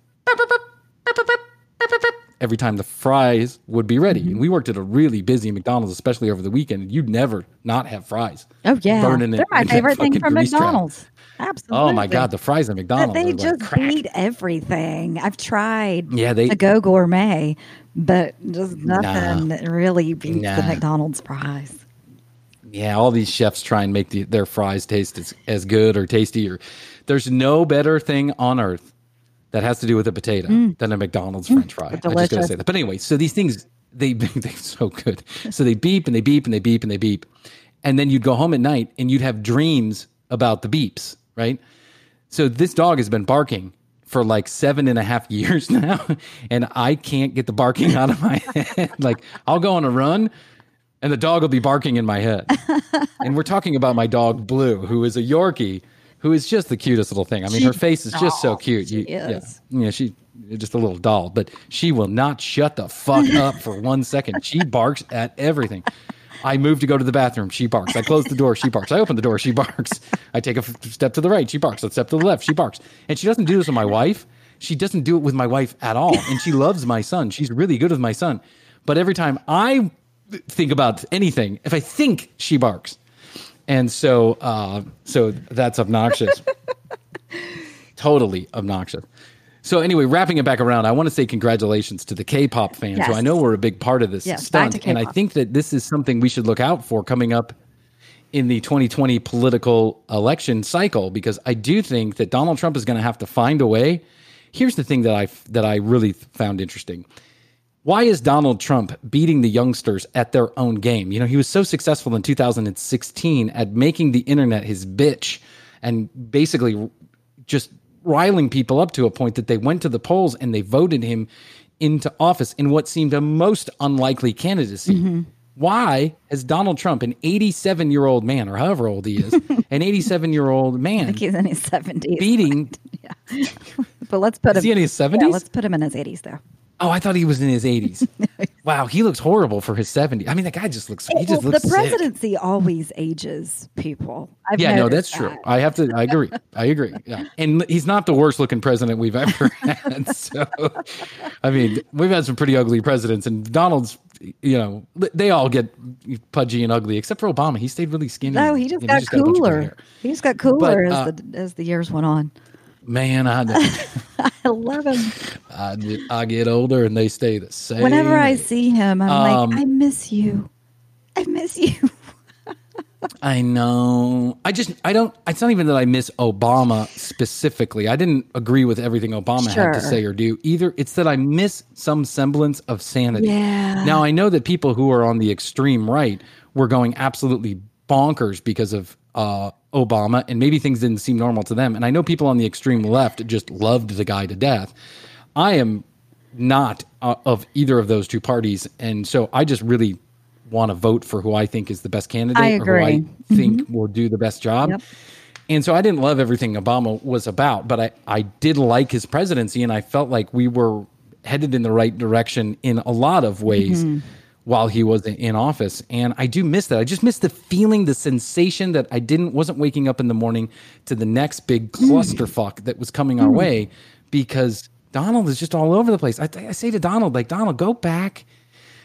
Speaker 4: every time the fries would be ready. And we worked at a really busy McDonald's, especially over the weekend. And you'd never not have fries.
Speaker 5: Oh, yeah.
Speaker 4: Burning
Speaker 5: They're my favorite thing from McDonald's.
Speaker 4: Trap.
Speaker 5: Absolutely.
Speaker 4: Oh, my God. The fries at McDonald's.
Speaker 5: They
Speaker 4: are
Speaker 5: just
Speaker 4: like crack.
Speaker 5: beat everything. I've tried
Speaker 4: to
Speaker 5: go gourmet, but just nothing that really beats the McDonald's fries.
Speaker 4: Yeah, all these chefs try and make their fries taste as good or tasty. There's no better thing on earth that has to do with a potato than a McDonald's French fry. I just got to say that. But anyway, so these things, they're so good. So they beep and they beep and they beep and they beep. And then you'd go home at night and you'd have dreams about the beeps, right? So this dog has been barking for like 7.5 years now. And I can't get the barking out of my head. Like I'll go on a run and the dog will be barking in my head. And we're talking about my dog, Blue, who is a Yorkie, who is just the cutest little thing. I mean, her face is just so cute.
Speaker 5: She is.
Speaker 4: Yeah, she's just a little doll, but she will not shut the fuck up for 1 second. She barks at everything. I move to go to the bathroom, she barks. I close the door, she barks. I open the door, she barks. I take a step to the right, she barks. A step to the left, she barks. And she doesn't do this with my wife. She doesn't do it with my wife at all. And she loves my son. She's really good with my son. But every time I think about anything, if I think, she barks. And so that's obnoxious. Totally obnoxious. So anyway, wrapping it back around, I want to say congratulations to the K-pop fans, who I know were a big part of this stunt. And I think that this is something we should look out for coming up in the 2020 political election cycle, because I do think that Donald Trump is going to have to find a way. Here's the thing that I really found interesting. Why is Donald Trump beating the youngsters at their own game? He was so successful in 2016 at making the internet his bitch and basically just riling people up to a point that they went to the polls and they voted him into office in what seemed a most unlikely candidacy. Mm-hmm. Why has Donald Trump, an 87-year-old man, or however old he is, an 87-year-old man,
Speaker 5: I think he's in his 70s,
Speaker 4: beating?
Speaker 5: Yeah. But let's put him.
Speaker 4: Is he in his 70s?
Speaker 5: Yeah, let's put him in his 80s, though.
Speaker 4: Oh, I thought he was in his 80s. Wow, he looks horrible for his 70s. I mean, that guy just looks. He just looks.
Speaker 5: The presidency
Speaker 4: sick.
Speaker 5: always ages people.
Speaker 4: That's true. I agree. Yeah, and he's not the worst looking president we've ever had. So, I mean, we've had some pretty ugly presidents, and Donald's. They all get pudgy and ugly, except for Obama. He stayed really skinny.
Speaker 5: No, he just got cooler. He just got cooler as the years went on.
Speaker 4: Man, I
Speaker 5: love him.
Speaker 4: I get older and they stay the same.
Speaker 5: Whenever I see him, I'm like, I miss you. I miss you.
Speaker 4: I know. It's not even that I miss Obama specifically. I didn't agree with everything Obama had to say or do either. It's that I miss some semblance of sanity.
Speaker 5: Yeah.
Speaker 4: Now, I know that people who are on the extreme right were going absolutely bonkers because of Obama, and maybe things didn't seem normal to them. And I know people on the extreme left just loved the guy to death. I am not of either of those two parties, and so I just really want to vote for who I think is the best candidate, or who I think will do the best job. Yep. And so I didn't love everything Obama was about, but I did like his presidency, and I felt like we were headed in the right direction in a lot of ways while he was in office. And I do miss that. I just miss the feeling, the sensation that I wasn't waking up in the morning to the next big clusterfuck that was coming our way, because Donald is just all over the place. I say to Donald, like, Donald, go back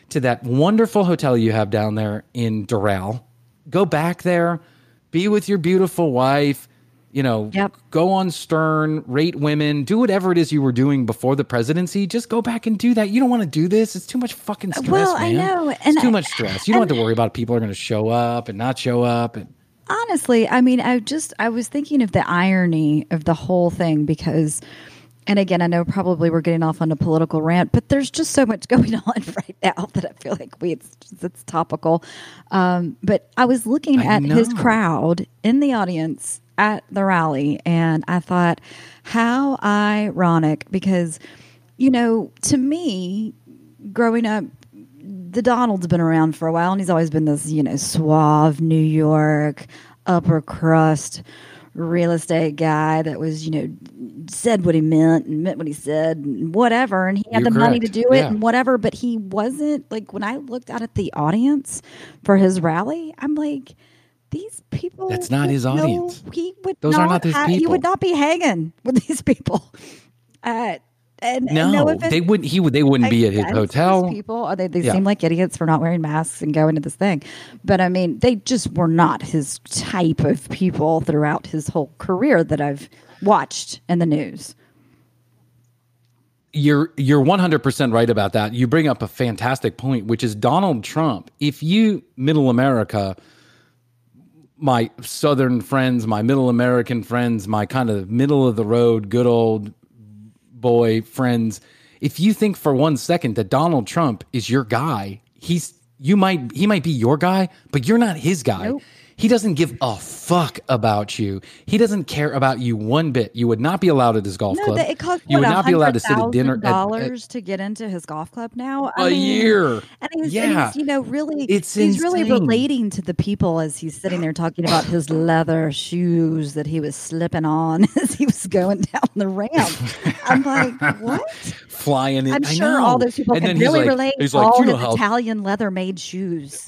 Speaker 4: to that wonderful hotel you have down there in Doral. Go back there, be with your beautiful wife, go on Stern, rate women, do whatever it is you were doing before the presidency. Just go back and do that. You don't want to do this. It's too much fucking stress, man.
Speaker 5: I know.
Speaker 4: It's too much stress. You don't have to worry about people are going to show up and not show up. And
Speaker 5: honestly, I mean, I was thinking of the irony of the whole thing because, and again, I know probably we're getting off on a political rant, but there's just so much going on right now that I feel like it's topical. But I was looking at his crowd in the audience at the rally, and I thought, how ironic, because, to me, growing up, the Donald's been around for a while, and he's always been this, suave New York, upper crust real estate guy that was, said what he meant and meant what he said and whatever. And he had money to do it and whatever. But he wasn't, like, when I looked out at the audience for his rally, I'm like, these people.
Speaker 4: That's not his audience.
Speaker 5: Those
Speaker 4: are not his people.
Speaker 5: He would not be hanging with these people.
Speaker 4: They wouldn't. They wouldn't be at his hotel.
Speaker 5: People, they seem like idiots for not wearing masks and going to this thing. But I mean, they just were not his type of people throughout his whole career that I've watched in the news.
Speaker 4: You're 100% right about that. You bring up a fantastic point, which is Donald Trump. If you, middle America, my Southern friends, my middle American friends, my kind of middle of the road, good old boy friends, if you think for 1 second that Donald Trump is your guy, he might be your guy, but you're not his guy. Nope. He doesn't give a fuck about you. He doesn't care about you one bit. You would not be allowed at his golf club.
Speaker 5: It costs
Speaker 4: you would not be allowed to sit at dinner.
Speaker 5: $100,000 to get into his golf club now.
Speaker 4: A year.
Speaker 5: And he's really, he's really relating to the people as he's sitting there talking about his leather shoes that he was slipping on as he was going down the ramp. I'm like, what?
Speaker 4: Flying in.
Speaker 5: I'm sure all those people can really relate to all his Italian leather made shoes.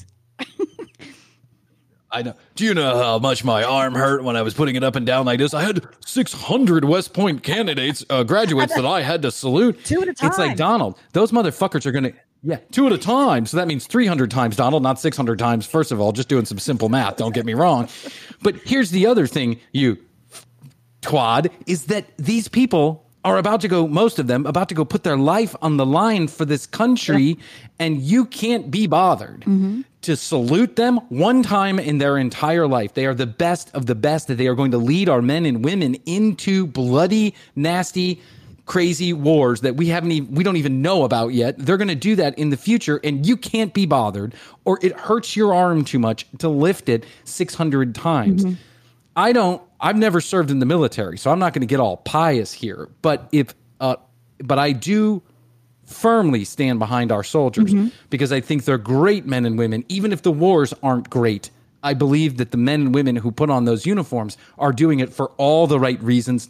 Speaker 4: I know. Do you know how much my arm hurt when I was putting it up and down like this? I had 600 West Point candidates, graduates that I had to salute.
Speaker 5: 2 at a time.
Speaker 4: It's like, Donald, those motherfuckers are going to, 2 at a time. So that means 300 times, Donald, not 600 times. First of all, just doing some simple math. Don't get me wrong. But here's the other thing, you twad, is that these people are most of them, about to go put their life on the line for this country, and you can't be bothered to salute them one time in their entire life. They are the best of the best, that they are going to lead our men and women into bloody, nasty, crazy wars that we don't even know about yet. They're going to do that in the future, and you can't be bothered, or it hurts your arm too much to lift it 600 times. I've never served in the military, so I'm not going to get all pious here. But but I do firmly stand behind our soldiers because I think they're great men and women. Even if the wars aren't great, I believe that the men and women who put on those uniforms are doing it for all the right reasons,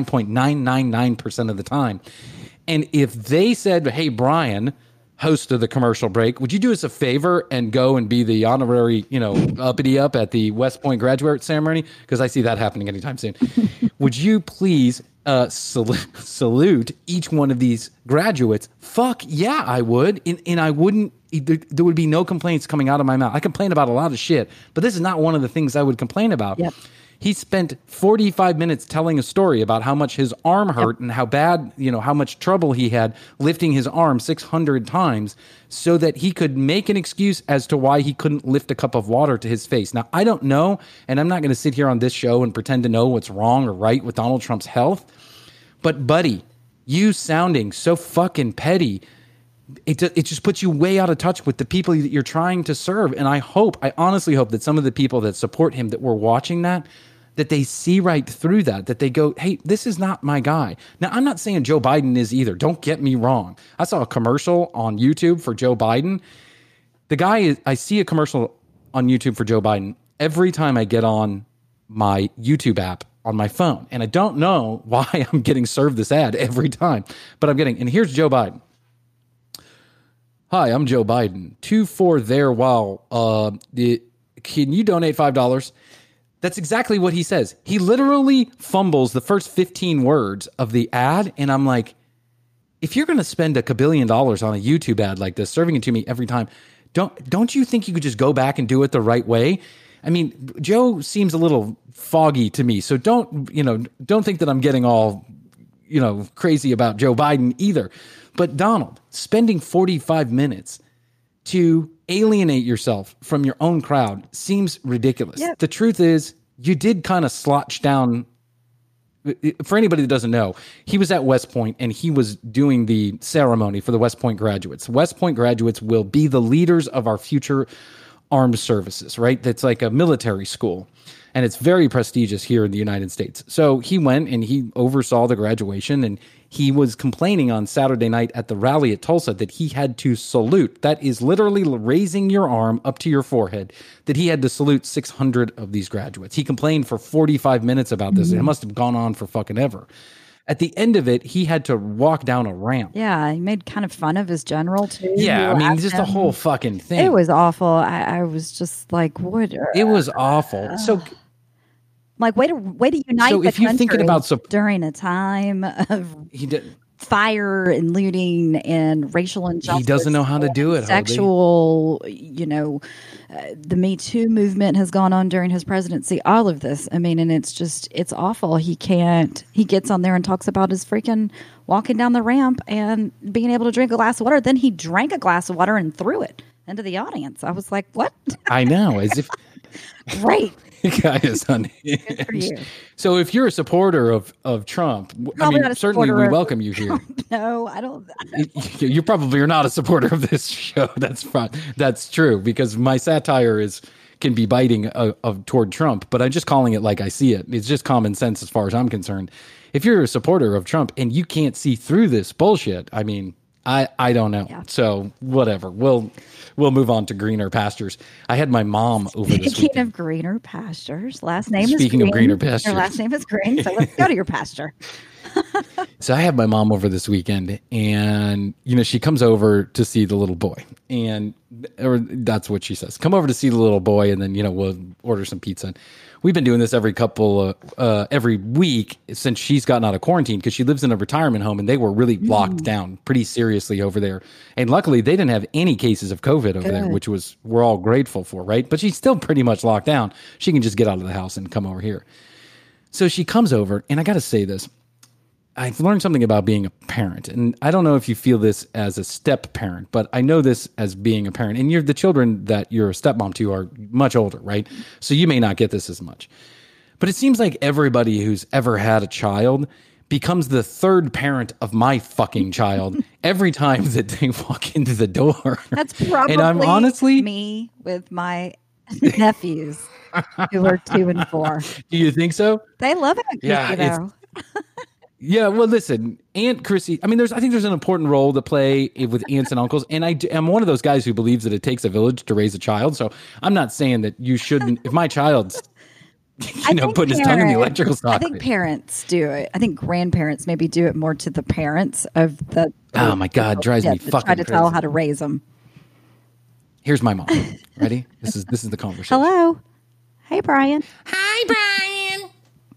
Speaker 4: 99.999% of the time. And if they said, hey, Brian, host of the commercial break, would you do us a favor and go and be the honorary, uppity up at the West Point graduate ceremony? Because I see that happening anytime soon. Would you please salute each one of these graduates? Fuck yeah, I would. And I wouldn't, there would be no complaints coming out of my mouth. I complain about a lot of shit, but this is not one of the things I would complain about.
Speaker 5: Yep.
Speaker 4: He spent 45 minutes telling a story about how much his arm hurt and how bad, how much trouble he had lifting his arm 600 times so that he could make an excuse as to why he couldn't lift a cup of water to his face. Now, I don't know, and I'm not going to sit here on this show and pretend to know what's wrong or right with Donald Trump's health. But, buddy, you sounding so fucking petty, it just puts you way out of touch with the people that you're trying to serve. And I honestly hope that some of the people that support him that were watching that they see right through that they go, hey, this is not my guy. Now, I'm not saying Joe Biden is either. Don't get me wrong. I saw a commercial on YouTube for Joe Biden. I see a commercial on YouTube for Joe Biden every time I get on my YouTube app on my phone. And I don't know why I'm getting served this ad every time, but I'm getting, and here's Joe Biden. Hi, I'm Joe Biden. 2-4 there. Wow. Can you donate $5? That's exactly what he says. He literally fumbles the first 15 words of the ad, and I'm like, if you're going to spend $1 billion on a YouTube ad like this, serving it to me every time, don't you think you could just go back and do it the right way? I mean, Joe seems a little foggy to me, so don't think that I'm getting all, crazy about Joe Biden either. But Donald, spending 45 minutes to alienate yourself from your own crowd seems ridiculous. Yep. The truth is, you did kind of slouch down. For anybody that doesn't know, he was at West Point and he was doing the ceremony for the West Point graduates. West Point graduates will be the leaders of our future armed services, right? That's like a military school. And it's very prestigious here in the United States. So he went and he oversaw the graduation, and he was complaining on Saturday night at the rally at Tulsa that he had to salute. That is literally raising your arm up to your forehead, that he had to salute 600 of these graduates. He complained for 45 minutes about this. And it must have gone on for fucking ever. At the end of it, he had to walk down a ramp.
Speaker 5: Yeah, he made kind of fun of his general, too.
Speaker 4: Yeah, I mean, just the whole fucking thing.
Speaker 5: It was awful. I was just like, what?
Speaker 4: It was awful. So...
Speaker 5: like, way to unite
Speaker 4: so
Speaker 5: the
Speaker 4: if you're
Speaker 5: country
Speaker 4: thinking about
Speaker 5: during a time of fire and looting and racial injustice.
Speaker 4: He doesn't know how to do it.
Speaker 5: Sexual, the Me Too movement has gone on during his presidency. All of this. I mean, and it's awful. He gets on there and talks about his freaking walking down the ramp and being able to drink a glass of water. Then he drank a glass of water and threw it into the audience. I was like, what?
Speaker 4: I know. As if.
Speaker 5: Great.
Speaker 4: Guy is unhinged. So if you're a supporter of Trump, I mean, certainly we welcome you here.
Speaker 5: No, I don't.
Speaker 4: You probably are not a supporter of this show. That's fine. That's true, because my satire can be biting toward Trump, but I'm just calling it like I see it. It's just common sense as far as I'm concerned. If you're a supporter of Trump and you can't see through this bullshit, I mean, I don't know. Yeah. So whatever. We'll move on to greener pastures. I had my mom over this weekend.
Speaker 5: Speaking of greener pastures, last name is Green.
Speaker 4: Speaking of greener pastures.
Speaker 5: Your last name is Green, so let's go to your pasture.
Speaker 4: So I had my mom over this weekend, and she comes over to see the little boy, or that's what she says. Come over to see the little boy, and then we'll order some pizza. We've been doing this every week since she's gotten out of quarantine, because she lives in a retirement home and they were really locked down pretty seriously over there. And luckily they didn't have any cases of COVID over there, which we're all grateful for, right? But she's still pretty much locked down. She can just get out of the house and come over here. So she comes over, and I got to say this. I've learned something about being a parent, and I don't know if you feel this as a step parent, but I know this as being a parent. And the children that you're a stepmom to are much older, right? So you may not get this as much. But it seems like everybody who's ever had a child becomes the third parent of my fucking child every time that they walk into the door.
Speaker 5: That's probably
Speaker 4: and I'm honestly
Speaker 5: me with my nephews who are 2 and 4.
Speaker 4: Do you think so?
Speaker 5: They love it, though.
Speaker 4: Yeah, well, listen, Aunt Chrissy, I mean, I think there's an important role to play with aunts and uncles, and I'm one of those guys who believes that it takes a village to raise a child, so I'm not saying that you shouldn't, if my child's, putting his tongue in the electrical socket.
Speaker 5: I think parents do it. I think grandparents maybe do it more to the parents of the...
Speaker 4: Oh, my God, drives me fucking
Speaker 5: try to
Speaker 4: crazy.
Speaker 5: tell how to raise them.
Speaker 4: Here's my mom. Ready? This is the conversation.
Speaker 5: Hello. Hey, Brian.
Speaker 10: Hi, Brian.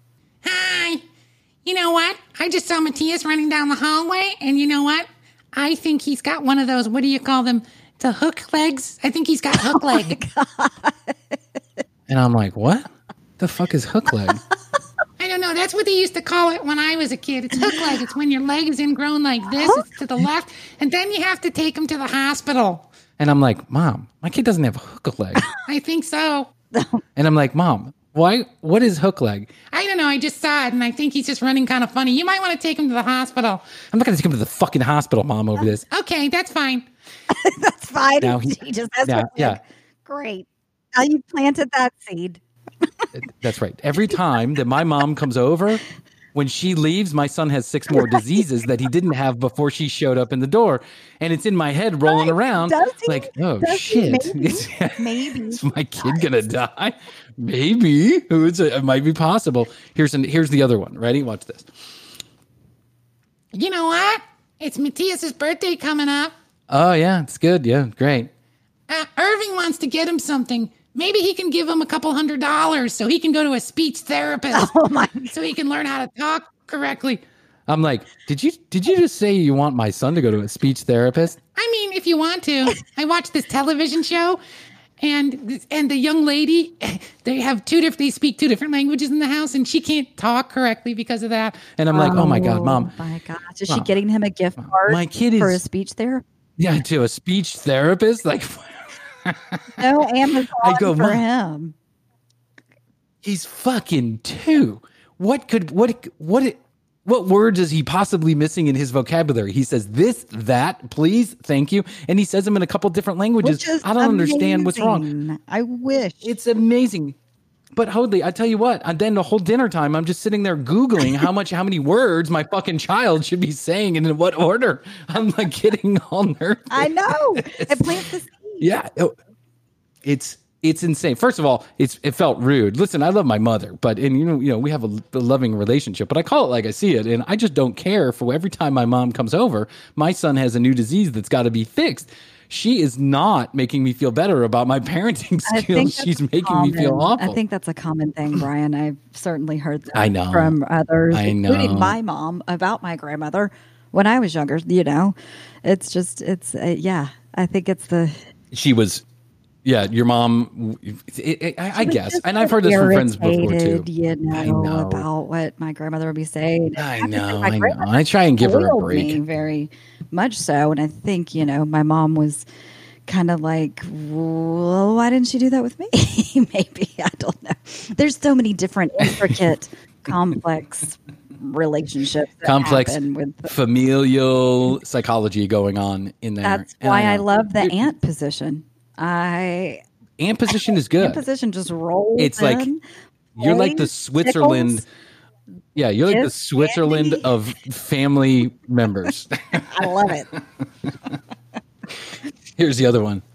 Speaker 10: Hi. You know what? I just saw Matthias running down the hallway, and you know what? I think he's got one of those, what do you call them? The hook legs? I think he's got hook leg.
Speaker 4: And I'm like, what? The fuck is hook leg?
Speaker 10: I don't know. That's what they used to call it when I was a kid. It's hook leg. It's when your leg is ingrown like this. It's to the left, and then you have to take him to the hospital.
Speaker 4: And I'm like, Mom, my kid doesn't have a hook leg.
Speaker 10: I think so.
Speaker 4: And I'm like, Mom, why? What is hook leg?
Speaker 10: I don't know. I just saw it, and I think he's just running kind of funny. You might want to take him to the hospital.
Speaker 4: I'm not going to take him to the fucking hospital, Mom, over this.
Speaker 10: Okay, that's fine.
Speaker 5: That's fine.
Speaker 4: Now
Speaker 5: he just has Great. Now you planted that seed.
Speaker 4: That's right. Every time that my mom comes over, when she leaves, my son has 6 more diseases that he didn't have before she showed up in the door. And it's in my head rolling around like, oh, shit.
Speaker 5: Maybe.
Speaker 4: Is my kid going to die? Maybe. It might be possible. Here's the other one. Ready? Watch this.
Speaker 10: You know what? It's Matthias's birthday coming up.
Speaker 4: Oh, yeah. It's good. Yeah, great.
Speaker 10: Irving wants to get him something. Maybe he can give him $200 so he can go to a speech therapist.
Speaker 5: Oh, my.
Speaker 10: So he can learn how to talk correctly.
Speaker 4: I'm like, did you just say you want my son to go to a speech therapist?
Speaker 10: I mean, if you want to. I watched this television show, and the young lady, they speak two different languages in the house, and she can't talk correctly because of that.
Speaker 4: And I'm like, oh my God, Mom.
Speaker 5: Oh my gosh. Is she getting him a gift card
Speaker 4: My kid
Speaker 5: for
Speaker 4: is-
Speaker 5: a speech therapist?
Speaker 4: Yeah, to a speech therapist? Like,
Speaker 5: No Amazon
Speaker 4: I go,
Speaker 5: for
Speaker 4: "Mom."
Speaker 5: him.
Speaker 4: he's fucking 2. What words is he possibly missing in his vocabulary? He says this, that, please, thank you. And he says them in a couple different languages.
Speaker 5: Which is
Speaker 4: I don't understand what's wrong.
Speaker 5: amazing. I wish.
Speaker 4: It's amazing. But Hoadley, I tell you what, and then the whole dinner time, I'm just sitting there Googling how many words my fucking child should be saying and in what order. I'm like getting all nervous.
Speaker 5: I know. It plants the seed.
Speaker 4: Yeah. It's insane. First of all, it felt rude. Listen, I love my mother, and you know, we have a loving relationship, but I call it like I see it. And I just don't care for every time my mom comes over, my son has a new disease that's got to be fixed. She is not making me feel better about my parenting skills. She's making me feel awful.
Speaker 5: I think that's a common thing, Brian. I've certainly heard that
Speaker 4: I know.
Speaker 5: from others, including
Speaker 4: know.
Speaker 5: my mom, about my grandmother when I was younger. You know, it's just, I think it's the...
Speaker 4: She was... Yeah, your mom, I guess. And I've heard this from friends before, too.
Speaker 5: You know,
Speaker 4: I know.
Speaker 5: about what my grandmother would be saying.
Speaker 4: I know. I try and give her a
Speaker 5: spoiled
Speaker 4: break.
Speaker 5: me very much so. And I think, my mom was kind of like, well, why didn't she do that with me? Maybe. I don't know. There's so many different intricate, complex relationships.
Speaker 4: Complex
Speaker 5: with
Speaker 4: familial psychology going on in there.
Speaker 5: That's why I love the aunt position.
Speaker 4: Aunt position is good.
Speaker 5: Aunt position just rolls.
Speaker 4: It's like you're like the Switzerland. Yeah, you're like the Switzerland of family members.
Speaker 5: I love it.
Speaker 4: Here's the other one.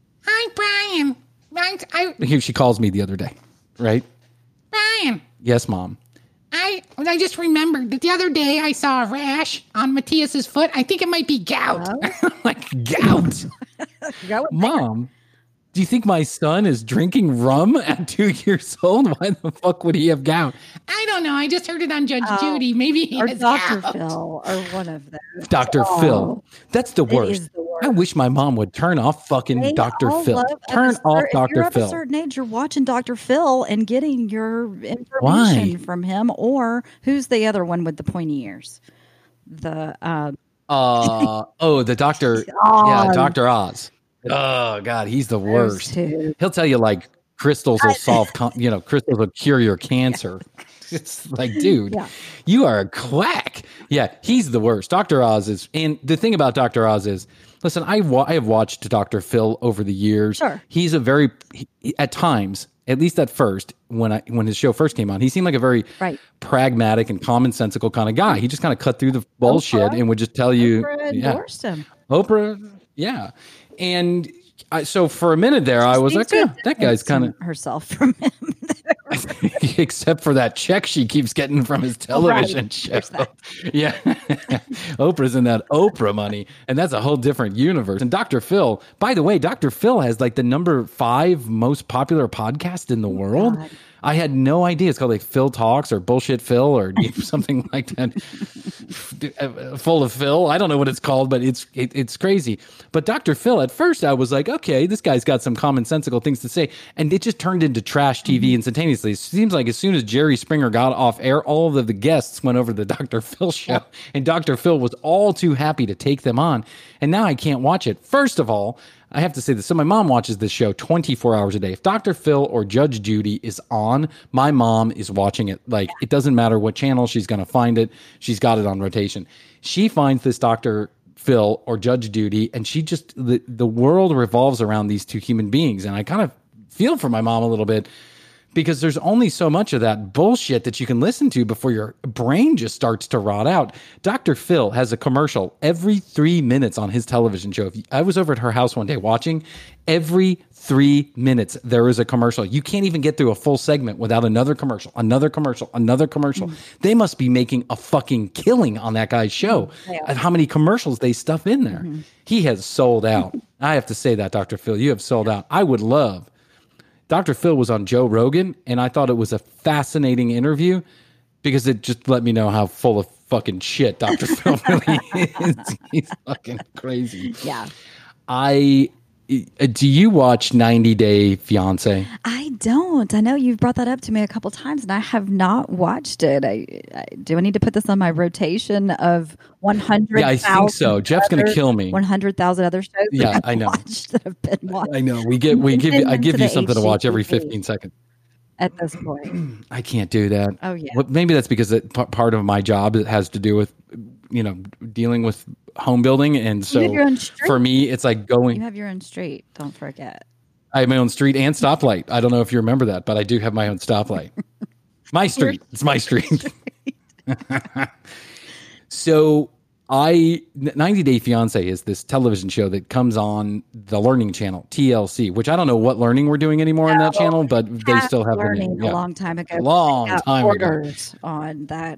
Speaker 10: Hi, Brian.
Speaker 4: Here she calls me the other day, right?
Speaker 10: Brian.
Speaker 4: Yes, Mom.
Speaker 10: I just remembered that the other day I saw a rash on Matthias's foot. I think it might be gout.
Speaker 4: Like gout. Mom, do you think my son is drinking rum at 2 years old? Why the fuck would he have gout?
Speaker 10: I don't know. I just heard it on Judge Judy. Maybe he
Speaker 5: or
Speaker 10: has
Speaker 5: Dr.
Speaker 10: gout.
Speaker 5: Phil or one of those.
Speaker 4: Dr. Phil. That's the worst.
Speaker 5: is the worst.
Speaker 4: I wish my mom would turn off fucking
Speaker 5: They
Speaker 4: Dr.
Speaker 5: all
Speaker 4: Phil.
Speaker 5: love-
Speaker 4: Turn off
Speaker 5: If
Speaker 4: Dr.
Speaker 5: you're of
Speaker 4: Phil.
Speaker 5: a certain age, you're watching Dr. Phil and getting your information
Speaker 4: Why?
Speaker 5: from him. Or who's the other one with the pointy ears? The
Speaker 4: The doctor. Yeah, Dr. Oz. Oh God, he's the worst.
Speaker 5: two.
Speaker 4: He'll tell you like crystals will solve, crystals will cure your cancer. It's like, dude, you are a quack. Yeah, he's the worst. Dr. Oz is, and the thing about Dr. Oz is, listen, I have watched Dr. Phil over the years.
Speaker 5: Sure.
Speaker 4: He's at times, at least at first, when his show first came on, he seemed like a very pragmatic and commonsensical kind of guy. He just kind of cut through the bullshit and would just tell you,
Speaker 5: Oprah endorsed him.
Speaker 4: Oprah, yeah. And so for a minute there, I was like, that guy's kind of
Speaker 5: herself from him.
Speaker 4: except for that check she keeps getting from his television show. Yeah. Oprah's in that Oprah money, and that's a whole different universe. And Dr. Phil, by the way, Dr. Phil has like the number 5 most popular podcast in the world.
Speaker 5: God.
Speaker 4: I had no idea. It's called like Phil Talks or Bullshit Phil or something like that. Full of Phil. I don't know what it's called, but it's crazy. But Dr. Phil, at first I was like, okay, this guy's got some commonsensical things to say. And it just turned into trash TV instantaneously. It seems like as soon as Jerry Springer got off air, all of the guests went over to the Dr. Phil show. And Dr. Phil was all too happy to take them on. And now I can't watch it. First of all, I have to say this. So my mom watches this show 24 hours a day. If Dr. Phil or Judge Judy is on, my mom is watching it. Like, it doesn't matter what channel she's going to find it. She's got it on rotation. She finds this Dr. Phil or Judge Judy, and she just, the world revolves around these two human beings. And I kind of feel for my mom a little bit, because there's only so much of that bullshit that you can listen to before your brain just starts to rot out. Dr. Phil has a commercial every 3 minutes on his television show. I was over at her house one day watching. Every 3 minutes, there is a commercial. You can't even get through a full segment without another commercial, another commercial, another commercial. They must be making a fucking killing on that guy's show of how many commercials they stuff in there. He has sold out. I have to say that, Dr. Phil, you have sold out. I would love... Dr. Phil was on Joe Rogan, and I thought it was a fascinating interview because it just let me know how full of fucking shit. Dr. Phil really is. He's fucking crazy.
Speaker 5: Yeah.
Speaker 4: Do you watch 90 Day Fiance?
Speaker 5: I don't. I know you've brought that up to me a couple times, and I have not watched it. Do I need to put this on my rotation of 100,000?
Speaker 4: Yeah, I think so. Jeff's going to kill me.
Speaker 5: 100,000 other shows.
Speaker 4: Yeah, I know.
Speaker 5: That have been watched.
Speaker 4: I know. I give you something to watch every 15 seconds.
Speaker 5: At this point,
Speaker 4: I can't do that.
Speaker 5: Oh yeah.
Speaker 4: Well, maybe that's because part of my job has to do with, dealing with home building, and so for me, it's like going.
Speaker 5: You have your own street. Don't forget.
Speaker 4: I have my own street and stoplight. I don't know if you remember that, but I do have my own stoplight. My street. It's my street. So 90 Day Fiance is this television show that comes on the Learning Channel, TLC, which I don't know what learning we're doing anymore on that channel, but they still have
Speaker 5: learning
Speaker 4: learning.
Speaker 5: a long time ago.
Speaker 4: Long time ago.
Speaker 5: On that.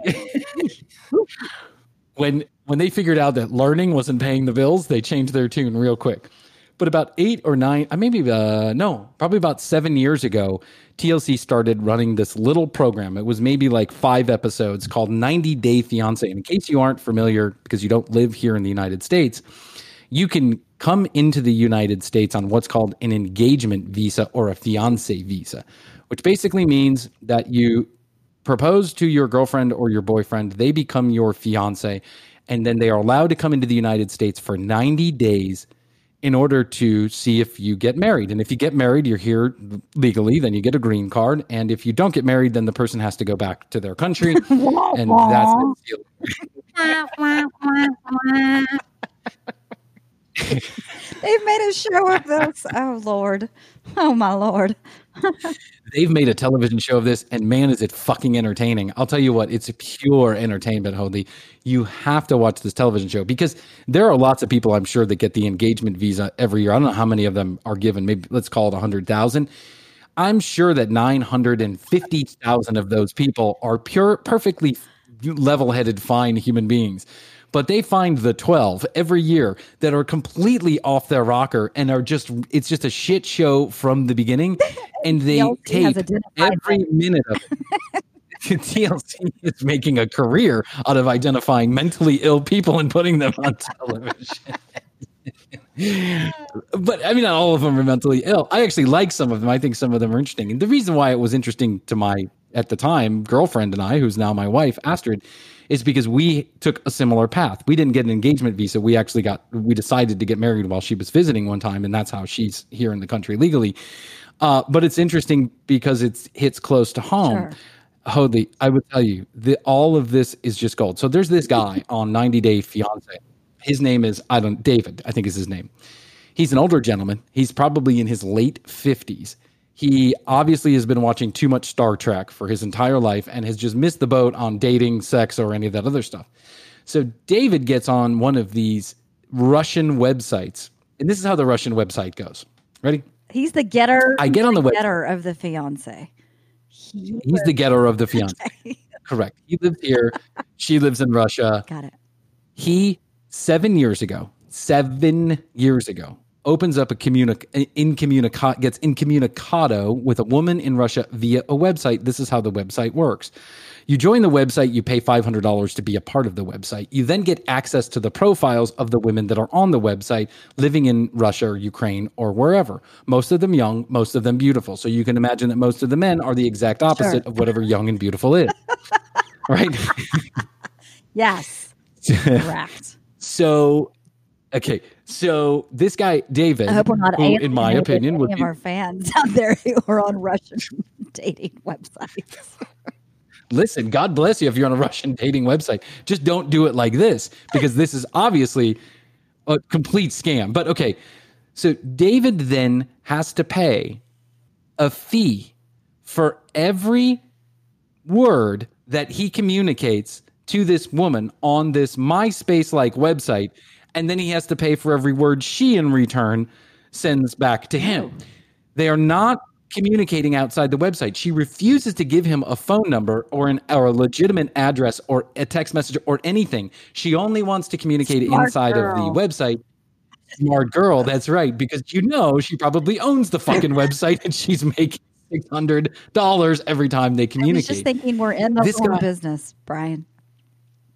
Speaker 4: When they figured out that learning wasn't paying the bills, they changed their tune real quick. But about 8 or 9, probably about 7 years ago, TLC started running this little program. It was maybe like 5 episodes called 90 Day Fiance. And in case you aren't familiar, because you don't live here in the United States, you can come into the United States on what's called an engagement visa or a fiance visa, which basically means that you propose to your girlfriend or your boyfriend, they become your fiance, and then they are allowed to come into the United States for 90 days in order to see if you get married. And if you get married, you're here legally, then you get a green card. And if you don't get married, then the person has to go back to their country. And that's
Speaker 5: They've made a show of this. Oh, Lord. Oh, my Lord.
Speaker 4: They've made a television show of this, and man, is it fucking entertaining. I'll tell you what, it's pure entertainment, Holy. You have to watch this television show because there are lots of people, I'm sure, that get the engagement visa every year. I don't know how many of them are given. Maybe let's call it 100,000. I'm sure that 950,000 of those people are perfectly level-headed, fine human beings. But they find the 12 every year that are completely off their rocker and it's just a shit show from the beginning. And they tape every minute of it. TLC is making a career out of identifying mentally ill people and putting them on television. But I mean, not all of them are mentally ill. I actually like some of them. I think some of them are interesting. And the reason why it was interesting to my, at the time, girlfriend and I, who's now my wife, Astrid, is because we took a similar path. We didn't get an engagement visa. We decided to get married while she was visiting one time, and that's how she's here in the country legally. But it's interesting because it hits close to home.
Speaker 5: Sure.
Speaker 4: Holy, I would tell you, all of this is just gold. So there's this guy on 90 Day Fiance. His name is, David, I think is his name. He's an older gentleman. He's probably in his late 50s. He obviously has been watching too much Star Trek for his entire life and has just missed the boat on dating, sex, or any of that other stuff. So David gets on one of these Russian websites, and this is how the Russian website goes. Ready?
Speaker 5: He's the getter.
Speaker 4: I get on the
Speaker 5: getter of the fiance.
Speaker 4: He's the getter of the fiance. Okay. Correct. He lives here. She lives in Russia.
Speaker 5: Got it.
Speaker 4: He 7 years ago, opens up gets incommunicado with a woman in Russia via a website. This is how the website works. You join the website, you pay $500 to be a part of the website. You then get access to the profiles of the women that are on the website living in Russia or Ukraine or wherever. Most of them young, most of them beautiful. So you can imagine that most of the men are the exact opposite of whatever young and beautiful is. Right?
Speaker 5: Yes. Correct.
Speaker 4: So this guy, David,
Speaker 5: I hope we're not
Speaker 4: who, in my opinion, would
Speaker 5: any
Speaker 4: be
Speaker 5: of our fans out there who are on Russian dating websites.
Speaker 4: Listen, God bless you if you're on a Russian dating website. Just don't do it like this, because this is obviously a complete scam. But okay, so David then has to pay a fee for every word that he communicates to this woman on this MySpace-like website, and then he has to pay for every word she in return sends back to him. They are not communicating outside the website. She refuses to give him a phone number or a legitimate address or a text message or anything. She only wants to communicate inside of the website. Smart girl, that's right, because she probably owns the fucking website and she's making $600 every time they communicate.
Speaker 5: I was just thinking we're in the phone business, Brian.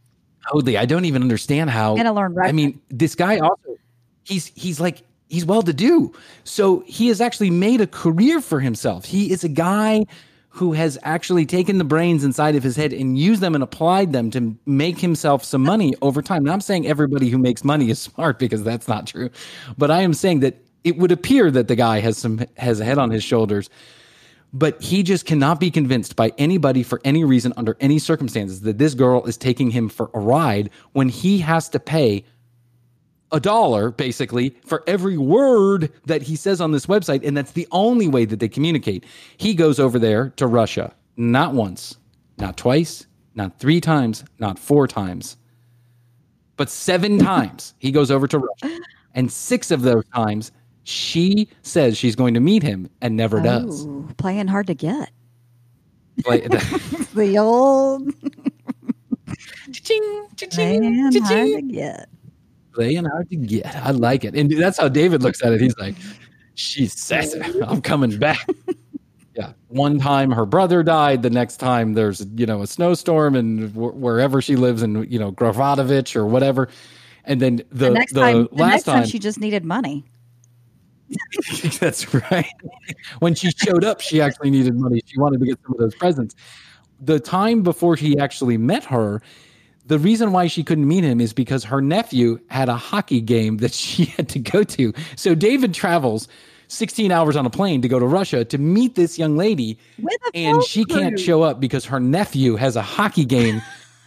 Speaker 4: Totally. I don't even understand how.
Speaker 5: Gonna learn Russian.
Speaker 4: I mean, this guy also, he's well-to-do. So he has actually made a career for himself. He is a guy who has actually taken the brains inside of his head and used them and applied them to make himself some money over time. Now, I'm saying everybody who makes money is smart, because that's not true. But I am saying that it would appear that the guy has a head on his shoulders, but he just cannot be convinced by anybody for any reason, under any circumstances, that this girl is taking him for a ride when he has to pay $1 basically for every word that he says on this website. And that's the only way that they communicate. He goes over there to Russia, not once, not twice, not 3 times, not 4 times, but 7 times he goes over to Russia. And 6 of those times she says she's going to meet him and never does.
Speaker 5: Playing hard to get.
Speaker 4: The
Speaker 5: old
Speaker 10: Cha-ching,
Speaker 5: playing
Speaker 10: cha-ching,
Speaker 5: hard
Speaker 10: cha-ching.
Speaker 5: to get.
Speaker 4: Playing hard to get. I like it. And that's how David looks at it. He's like, she's sassy. I'm coming back. Yeah. One time her brother died. The next time there's, a snowstorm and wherever she lives in, Grovadovich or whatever. And then the
Speaker 5: next time she just needed money.
Speaker 4: That's right. When she showed up, she actually needed money. She wanted to get some of those presents. The time before he actually met her, the reason why she couldn't meet him is because her nephew had a hockey game that she had to go to. So David travels 16 hours on a plane to go to Russia to meet this young lady, and she can't show up because her nephew has a hockey game.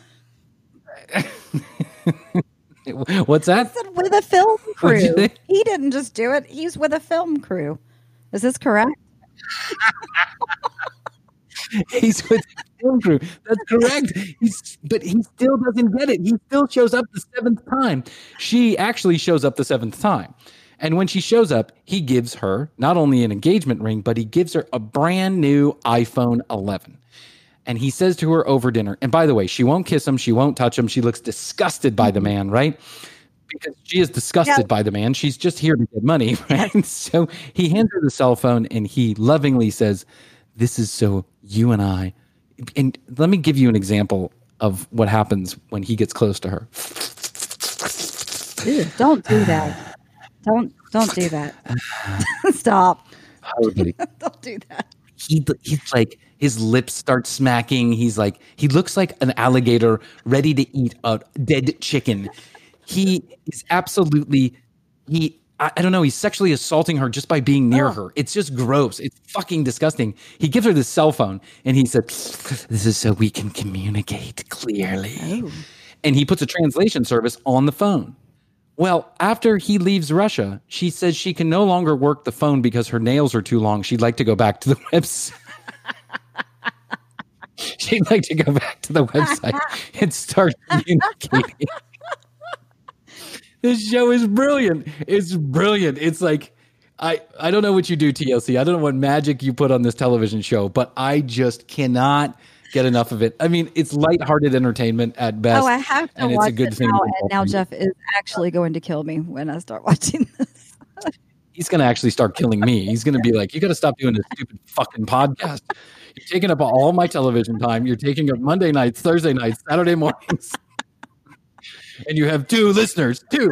Speaker 4: What's that?
Speaker 5: I said with a film crew. He didn't just do it. He's with a film crew. Is this correct?
Speaker 4: He's with the film crew. That's correct. But he still doesn't get it. He still shows up the 7th time. She actually shows up the 7th time. And when she shows up, he gives her not only an engagement ring, but he gives her a brand new iPhone 11. And he says to her over dinner, and by the way, she won't kiss him. She won't touch him. She looks disgusted by the man, right? Because she is disgusted by the man. She's just here to get money, right? So he hands her the cell phone and he lovingly says, "This is so you and I." And let me give you an example of what happens when he gets close to her.
Speaker 5: Ew, don't do that. Don't do that. Stop.
Speaker 4: Totally.
Speaker 5: Don't do that.
Speaker 4: He's like, his lips start smacking. He looks like an alligator ready to eat a dead chicken. He is absolutely, I don't know, he's sexually assaulting her just by being near her. It's just gross. It's fucking disgusting. He gives her this cell phone and he said, "This is so we can communicate clearly." Oh. And he puts a translation service on the phone. Well, after he leaves Russia, she says she can no longer work the phone because her nails are too long. She'd like to go back to the website. She'd like to go back to the website and start communicating. This show is brilliant. It's brilliant. It's like, I don't know what you do, TLC. I don't know what magic you put on this television show, but I just cannot get enough of it. I mean, it's lighthearted entertainment at best.
Speaker 5: Oh, I have to watch it now, and now Jeff is actually going to kill me when I start watching this.
Speaker 4: He's going to actually start killing me. He's going to be like, "You got to stop doing this stupid fucking podcast. You're taking up all my television time. You're taking up Monday nights, Thursday nights, Saturday mornings." And you have 2 listeners, 2.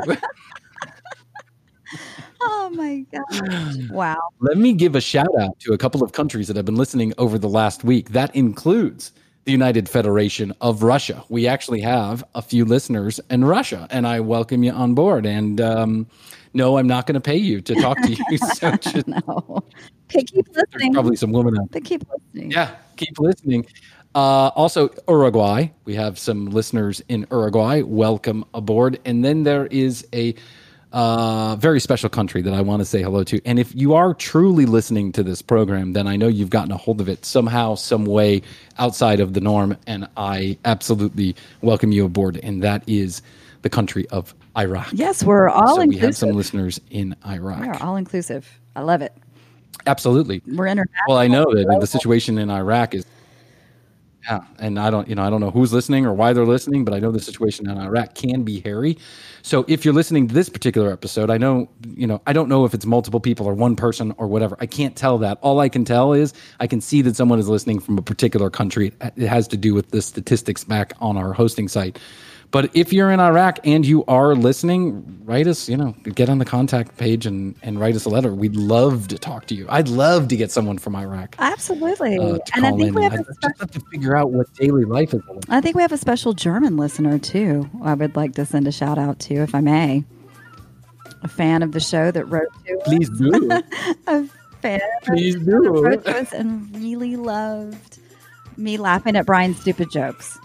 Speaker 5: Oh my God. Wow.
Speaker 4: Let me give a shout out to a couple of countries that have been listening over the last week. That includes the United Federation of Russia. We actually have a few listeners in Russia, and I welcome you on board. And no, I'm not going to pay you to talk to you. So just,
Speaker 5: no. Keep listening.
Speaker 4: There's probably some women out there.
Speaker 5: Keep listening.
Speaker 4: Yeah, keep listening. Also, Uruguay. We have some listeners in Uruguay. Welcome aboard. And then there is a very special country that I want to say hello to. And if you are truly listening to this program, then I know you've gotten a hold of it somehow, some way outside of the norm. And I absolutely welcome you aboard. And that is the country of Iraq.
Speaker 5: Yes, we're all inclusive.
Speaker 4: We have some listeners in Iraq.
Speaker 5: We are all inclusive. I love it.
Speaker 4: Absolutely.
Speaker 5: We're international.
Speaker 4: Well, I know that the situation in Iraq is, yeah, and I don't know who's listening or why they're listening, but I know the situation in Iraq can be hairy. So if you're listening to this particular episode, I don't know if it's multiple people or one person or whatever. I can't tell that. All I can tell is I can see that someone is listening from a particular country. It has to do with the statistics back on our hosting site. But if you're in Iraq and you are listening, write us, get on the contact page and write us a letter. We'd love to talk to you. I'd love to get someone from Iraq.
Speaker 5: Absolutely.
Speaker 4: And I think we have to figure out what daily life is like.
Speaker 5: I think we have a special German listener too. I would like to send a shout out to, if I may. A fan of the show that wrote to us.
Speaker 4: Please do.
Speaker 5: A fan
Speaker 4: Please
Speaker 5: that
Speaker 4: do.
Speaker 5: wrote to us and really loved me laughing at Brian's stupid jokes.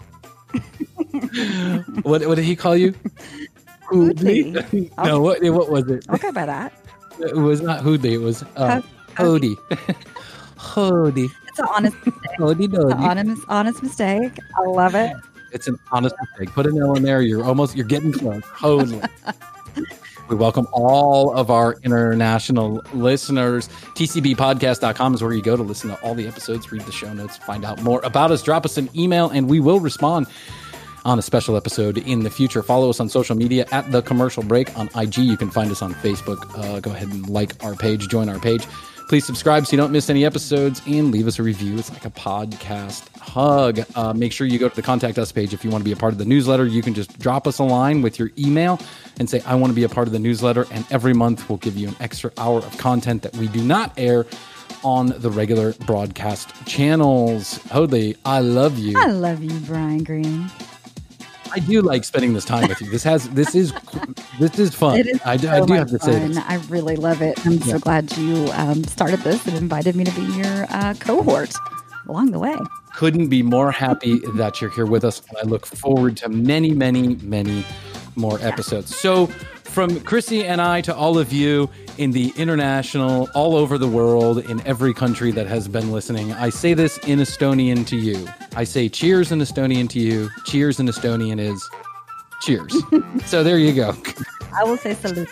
Speaker 4: What did he call you?
Speaker 5: Hoodley.
Speaker 4: No, what was it?
Speaker 5: Okay, by that.
Speaker 4: It was not Hoodley. It was Hody. Hody.
Speaker 5: It's an honest mistake.
Speaker 4: Hody dody.
Speaker 5: It's an honest mistake. I love it.
Speaker 4: It's an honest mistake. Put an L in there. You're getting close. Hody. We welcome all of our international listeners. TCBpodcast.com is where you go to listen to all the episodes, read the show notes, find out more about us. Drop us an email, and we will respond on a special episode in the future. Follow us on social media at The Commercial Break on IG. You can find us on Facebook. Go ahead and like our page, join our page. Please subscribe so you don't miss any episodes, and leave us a review. It's like a podcast hug. Make sure you go to the Contact Us page if you want to be a part of the newsletter. You can just drop us a line with your email and say, I want to be a part of the newsletter, and every month we'll give you an extra hour of content that we do not air on the regular broadcast channels. Hoadley, I love you.
Speaker 5: I love you, Brian Green.
Speaker 4: I do like spending this time with you. This is fun.
Speaker 5: It is
Speaker 4: I do
Speaker 5: so
Speaker 4: have to
Speaker 5: much
Speaker 4: say
Speaker 5: fun.
Speaker 4: this.
Speaker 5: I really love it. I'm so glad you started this and invited me to be your cohort along the way.
Speaker 4: Couldn't be more happy that you're here with us. I look forward to many, many, many more episodes. So from Chrissy and I to all of you in the international, all over the world, in every country that has been listening, I say this in Estonian to you. I say cheers in Estonian to you. Cheers in Estonian is cheers. So there you go.
Speaker 5: I will say salute.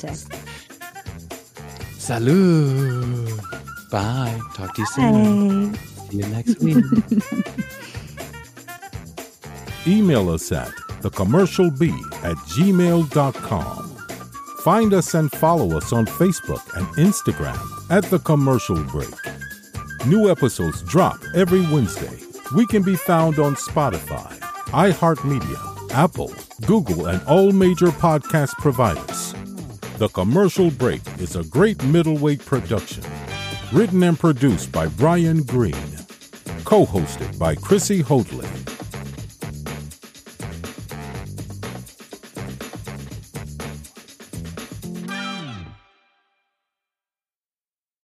Speaker 4: Salud. Bye. Talk to you soon. See you next week.
Speaker 3: Email us at thecommercialb@gmail.com. Find us and follow us on Facebook and Instagram at The Commercial Break. New episodes drop every Wednesday. We can be found on Spotify, iHeartMedia, Apple, Google, and all major podcast providers. The Commercial Break is a great middleweight production. Written and produced by Brian Green. Co-hosted by Chrissy Hoadley.